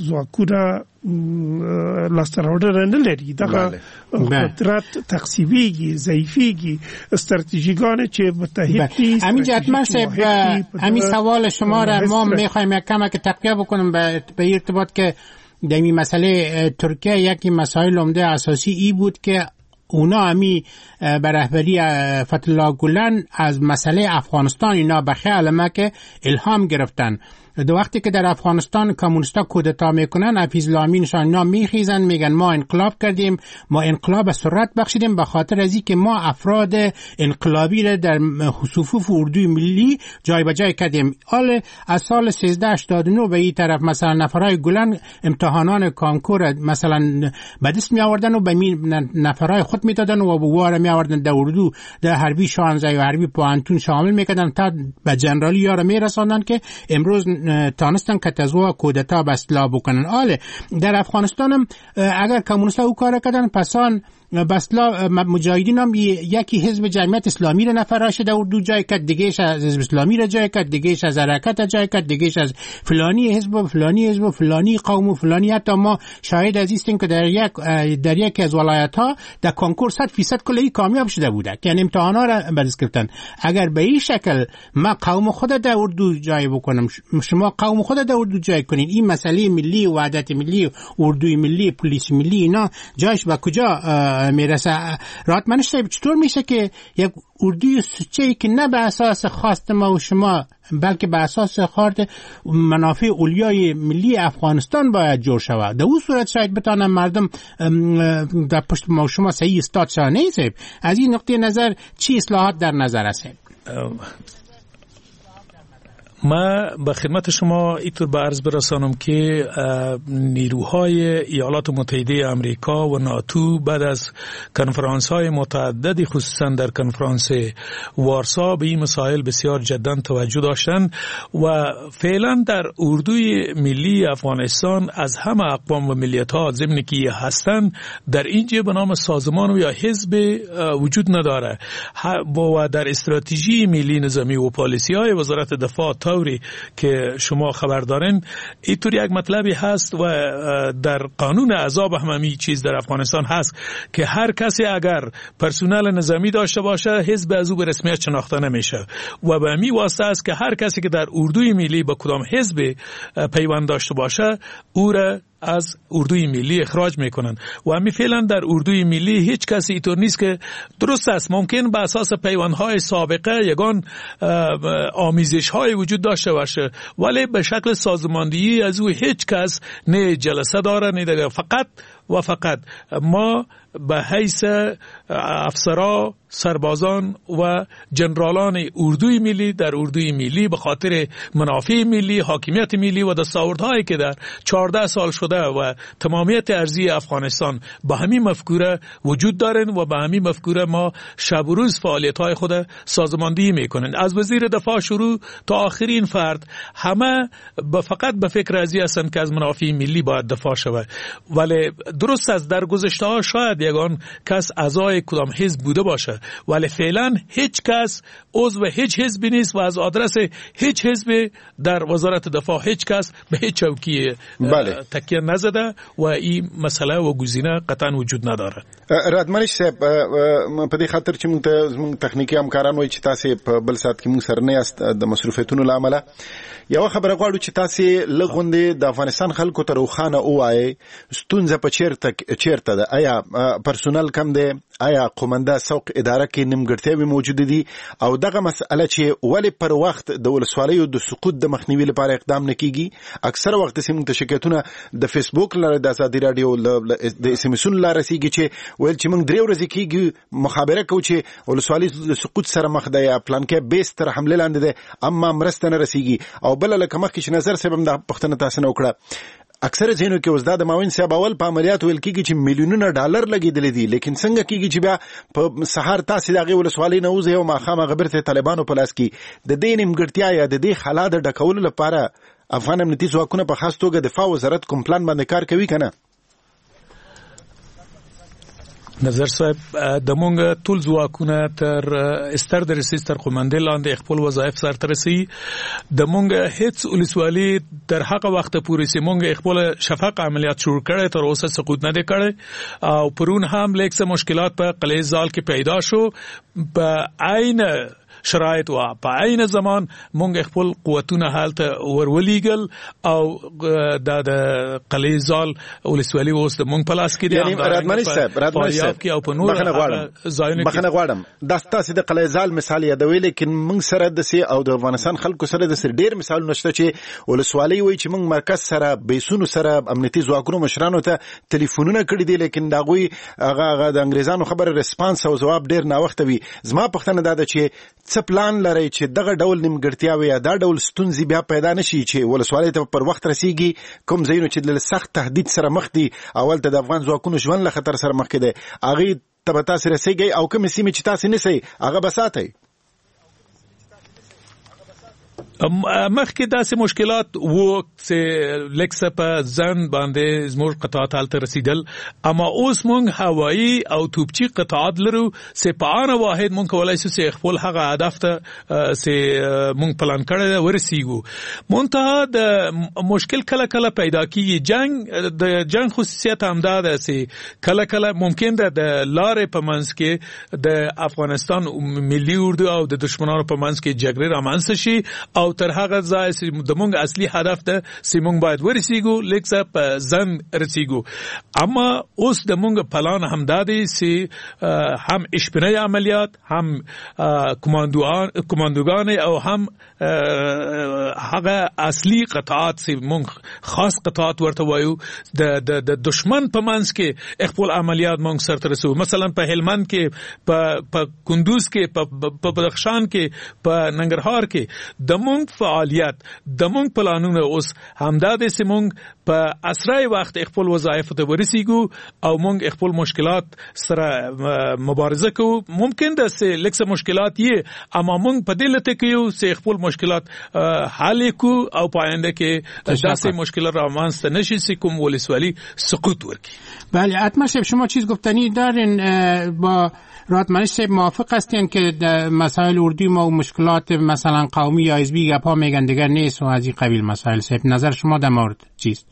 ځواکونه لاسته راوړنه نه لري دغه قدرت تقسیمیږي ضعیفیږي استراتژیگانه چې متحد نیست. همین جتمن صاحب همین سوال شما را ما میخوایم یک کمک تقویه بکنیم به ارتباط که در این مسئله ترکیه یکی مسائل عمده اساسی ای بود که اونا همی به رهبری فتح‌الله گلن از مسئله افغانستان اینا به خیال ما که الهام گرفتن. دو وقتی که در افغانستان کمونیستا کودتا میکنن حفیظ الله امینشان اینا میخیزن میگن ما انقلاب کردیم ما انقلاب سرعت بخشیدیم به خاطر از اینکه ما افراد انقلابی را در صفوف اردوی ملی جای به جای کردیم. حال از سال 1389 به این طرف مثلا نفرای گلن امتحانان کانکور مثلا به دست می آوردن و به نفرای خود میدادن و بوار می آوردن در اردو در حربی شاهنزاده و حربی پوانتون شامل میکردن تا به جنرالی یارا میرساندن که امروز تانستن که تزوه کودتا به اصلاح بکنن. آله در افغانستان هم اگر کمونیستا او کار کردن پسان بسلا مجاهدین هم یکی حزب جمعیت اسلامی را نفراش در اردو جای کرد دیگهش از حزب اسلامی را جای کرد دیگهش از حرکت جای کرد دیگهش از فلانی حزب فلانی قوم و فلانی. حتی ما شاهد عزیزیم که در یکی از ولایت ها در کنکور 100% کلی کامیاب شده بوده که امتحان ها را بدست گرفتن. اگر به این شکل ما قوم خود در اردو جای بکنم شما قوم خود در اردو جای کنین این مسئله ملی وحدت ملی اردوی ملی پلیس ملی اینا جایش به کجا میرسه؟ راتمنش صاحب چطور میشه که یک اردوی سوچه‌ای که نه به اساس خواست ما و شما بلکه به اساس خاطر منافع اولیای ملی افغانستان باید جور شود؟ در اون صورت شاید بتانم مردم در پشت ما و شما صحیح استاد شده. نه صاحب از این نقطه نظر چی اصلاحات در نظر است؟ ما به خدمت شما اینطور به عرض برسانم که نیروهای ایالات متحده امریکا و ناتو بعد از کنفرانس های متعددی خصوصا در کنفرانس وارسا به این مسائل بسیار جدا توجه داشتند و فعلا در اردوی ملی افغانستان از همه اقوام و ملیت ها ضمن که هستند در اینجا به نام سازمان و یا حزب وجود نداره و در استراتژی ملی نظامی و پالیسی های وزارت دفاع طوری که شما خبر دارین اینطور یک مطلبی هست و در قانون عذاب همین چیز در افغانستان هست که هر کسی اگر پرسنل نظامی داشته باشه حزب از او به رسمیت شناخته نمیشه و به همین واسطه است که هر کسی که در اردوی ملی به کدام حزب پیوند داشته باشه او را از اردوی ملی اخراج میکنن و همین فعلا در اردوی ملی هیچ کسی اینطور نیست که درست است ممکن به اساس پیوندهای سابقه یگان آمیزش‌های وجود داشته باشه ولی به شکل سازماندهی از او هیچ کس نه جلسه داره نه دیگه فقط ما به حیث افسرا، سربازان و جنرالان اردوی ملی در اردوی ملی به خاطر منافع ملی، حاکمیت ملی و دستاوردهایی که در 14 سال شده و تمامیت ارضی افغانستان به همین مفکوره وجود دارن و به همین مفکوره ما شب و روز فعالیت‌های خود سازماندهی میکنن. از وزیر دفاع شروع تا آخرین فرد همه فقط به فکر ازی هستند که از منافع ملی باید دفاع شود. ولی درست است در گذشته ها شاید یگان کس اعضای کدام حزب بوده باشه، ولی فعلا هیچ کس عضو هیچ حزبی نیست و از آدرس هیچ حزب در وزارت دفاع هیچ کس به هیچ چوکی تکیه نزده و این مسئله و گزینه قطعا وجود نداره. رادمنش صاحب په دې خاطر چې موږ تخنیکی همکاران وایي چې تاسو په بل سات کې موږ سره نه یاست د مصروفیتونو لامل یو خبره غواړو چې تاسو لغوندې د افغانستان خلکو ته روخانه اوایي ستونزه په چیرته ده؟ آیا پرسونل کم ده؟ آیا قومنده سوق اداره کې نیمګړتیاوې موجوده دي؟ او دغه مسأله چې ولې پر وخت د ولسوالیو د سقوط د مخنیوي لپاره اقدام نه کیږي؟ اکثر وخت سیمه ته شکایتونه د فیسبوک لاره د ازادي رادیو د اس ام اس لاره رسیږي چې ویل چې موږ درې ورځې کېږي مخابره کوو چې ولسوالي د سقوط سره مخ ده یا پلان کې بیس تر حمله لاندې ده اما مرسته نه رسیږي. او بل لکه مخکې چې نظر صاحب هم د پښتنه تاسو نه وکړه اکثر ځینو کې اوس د ماوین صاحب اول په عملیات ویل کېږي چې میلیونونه ډالر لګېدلې دي، لیکن څنګه کېږي چې بیا په سهار تاسو دغه ولسوالۍ نه وځي او ماښام غبرته طالبانو په لاس کې د دې نیمګړتیا یا د دې خلا د ډکولو لپاره افغان امنیتي ځواکونه په خاص توګه دفاع وزارت کوم پلان باندې کار کوي کنه؟ نظر صاحب د مونږ ټول ځواکونه تر استر د رسیس تر قومنده لاندې خپل وظایف سرته رسي. د مونږ هیڅ ولسوالي تر هغه وخت پورې چې مونږ خپل شفق عملیات شروع کړي تر اوسه سقوط نه دی کړی او پرون هم لیک څه مشکلات په قلعه زال کې پیدا شو. په عین شرایط و په عین زمان مونږ خپل قوتونه حالت ورولېګل او د قلعه زال ولسوالي اوس د مونږ په لاس کې دی. یعنی رادمنش صاحب کې او په نور بخنه غواړم د تاسو د قلعه زال مثال یادوي، لیکن موږ سره د سي او د افغانستان خلکو سره د سر ډیر مثالونه شته چې ولسوالي وایي چې موږ مرکز سره بیسونو سره امنیتي ځواکونو مشرانو ته ټلیفونونه کړي دي، لیکن دا غوي هغه د انګريزانو خبره ریسپانس او جواب ډیر نا وخت وي. زما پښتنه دا ده چې څه پلان لري چې دغه ډول نیمګړتیاوي یا دا ډول ستونزې بیا پیدا نشي چې ولسوالۍ ته پر وخت رسیږي؟ کوم ځایونه چې د سخت تهدید سره مخ دي اول ته د افغان ځواکونو ژوند له خطر سره مخ کېده هغه ته تاسو رسیږي او کوم سیمه چې تاسو نه سي هغه بساتئ؟ مخکې داسې مشکلات وو چې لکه په ځان باندې زموږ قطعات حالت رسیدل، اما اوس مونږ هوایی او توپچی قطعات لرو چې په آن واحد مونږ کولای شو چې خپل هغه هدف ته چې مونږ پلان کړی ورسیږو. منتها د مشکل کله کله پیدا کیږي. د جنگ خصوصیت همدا ده چې کله کله ممکن ده د لارې په منځ کې د افغانستان ملي اردو او د دشمنانو په منځ کې جګړه رامنځته شي او تر هغه ځای چې د مونږ اصلي هدف ده چې مونږ باید ورسیږو لکه په ځن رسیږو. اما اوس د مونږ پلان همدا دی چې هم اشپنه عملیات، هم کماندوګان او هم هغه اصلي قطعات چې مونږ خاص قطعات ورته وایو د دشمن په منځ کې خپل عملیات مونږ سرته رسو. مثلا په هلمند کې، په کندوز کې، په بدخشان کې، په ننګرهار کې د مونږ فعالیت د مونږ پلانونه اوس همدا دي چې مونږ په اسرای وخت خپل وظایف ته ورسیږو او مونږ خپل مشکلات سره مبارزه کوو. ممکن ده چې لکه مشکلات یې اما مونږ په دې لته کې چې خپل مشکلات حل کو او پاینده کې داسې مشکلات رامنځته نشي چې کوم ولسوالی سقوط ورکی. بله اتمر صاحب شما چیز گفتنی دارین با رادمنش صاحب موافق هستین که مسائل اردوی ما و مشکلات مثلا قومی یا حزبی گپا میگن دیگر نیست و از این قبیل مسائل؟ صاحب نظر شما در مورد چیست؟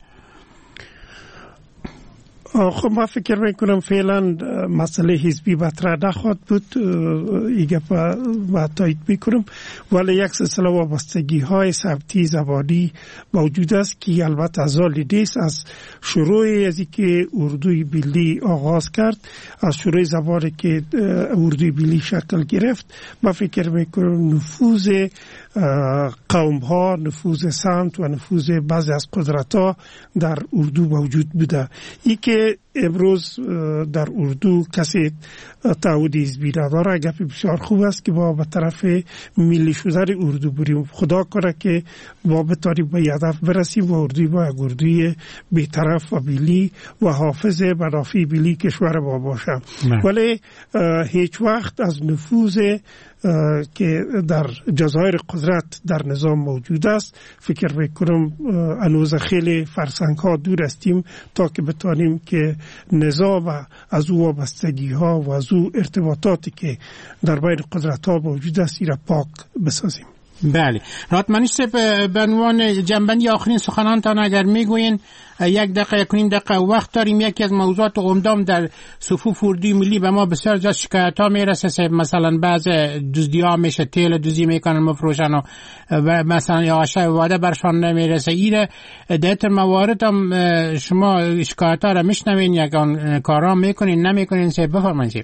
خب ما فکر میکنم فعلا مسئله حزبی مطرح نخواهد بود، ایگه با تایید میکنم، ولی یک سلسله وابستگی های ثبتی زبانی موجود است که البته از سال دیست از شروع از که اردوی ملی آغاز کرد، از شروع زبانی که اردوی ملی شکل گرفت. ما فکر میکنم نفوذ قوم ها، نفوذ سمت و نفوذ بعضی از قدرت ها در اردو موجود بوده. ای که امروز در اردو کسی تعهد حزبی نداره. گپ بسیار خوب است که با به طرف ملی شدن اردو بریم. خدا کنه که ما بتانیم به هدف برسیم و اردوی با اردوی بی‌طرف و ملی و حافظ منافع ملی کشور ما باشه. ولی هیچ وقت از نفوذ که در جزایر قدرت در نظام موجود است فکر میکنم هنوز خیلی فرسنگ ها دور هستیم تا که بتانیم که نظام از او وابستگی ها و از او ارتباطاتی که در بین قدرت ها موجود است را پاک بسازیم. بله، راتمنی صاحب به عنوان جنبندی آخرین سخنانتان اگر میگوین 1 دقیقه 1.5 دقیقه وقت داریم. یکی از موضوعات عمدام در صفوف اردوی ملی به ما بسیار زیاد شکایت ها میرسه. مثلا بعض دزدی ها میشه تیل دزدی میکنن مفروشن و مثلا یا اشیاء واده برشان نمیرسه. ایره در موارد هم شما شکایت ها را میشنوین یا کارا میکنین نمیکنین؟ صاحب بفرمایید.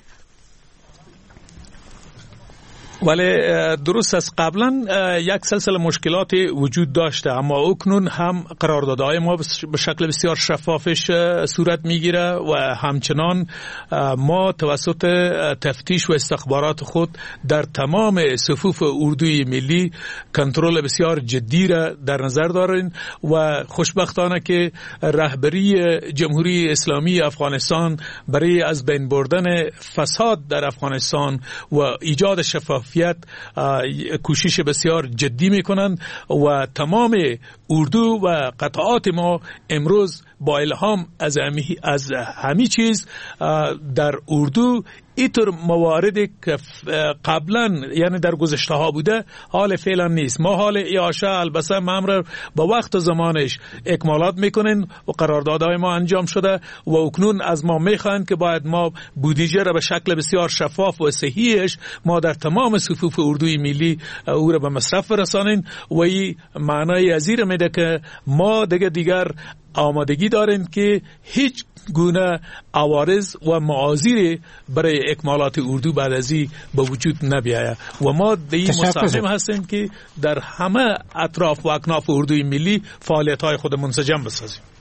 ولی درست است، قبلا یک سلسله مشکلات وجود داشته، اما اکنون هم قراردادهای ما به شکل بسیار شفافش صورت میگیره و همچنان ما توسط تفتیش و استخبارات خود در تمام صفوف اردوی ملی کنترل بسیار جدی را در نظر داریم و خوشبختانه که رهبری جمهوری اسلامی افغانستان برای از بین بردن فساد در افغانستان و ایجاد شفافیت کوشش بسیار جدی میکنند و تمام اردو و قطعات ما امروز با الهام از همه چیز در اردو اینطور مواردی که قبلا یعنی در گذشته ها بوده حال فعلا نیست. ما حال ایاشه البته مامر با وقت و زمانش اکمالات میکنین و قراردادهای ما انجام شده و اکنون از ما میخواهند که باید ما بودجه را به شکل بسیار شفاف و صحیحش ما در تمام صفوف اردوی ملی او را به مصرف برسانیم و این معنای ازیر میده که ما دیگر آمادگی داریم که هیچ گونه عوارض و معاذیری برای اکمالات اردو بعد از این به وجود نبیاید و ما دیگه مصمم هستیم که در همه اطراف و اکناف اردوی ملی فعالیت‌های خود منسجم بسازیم.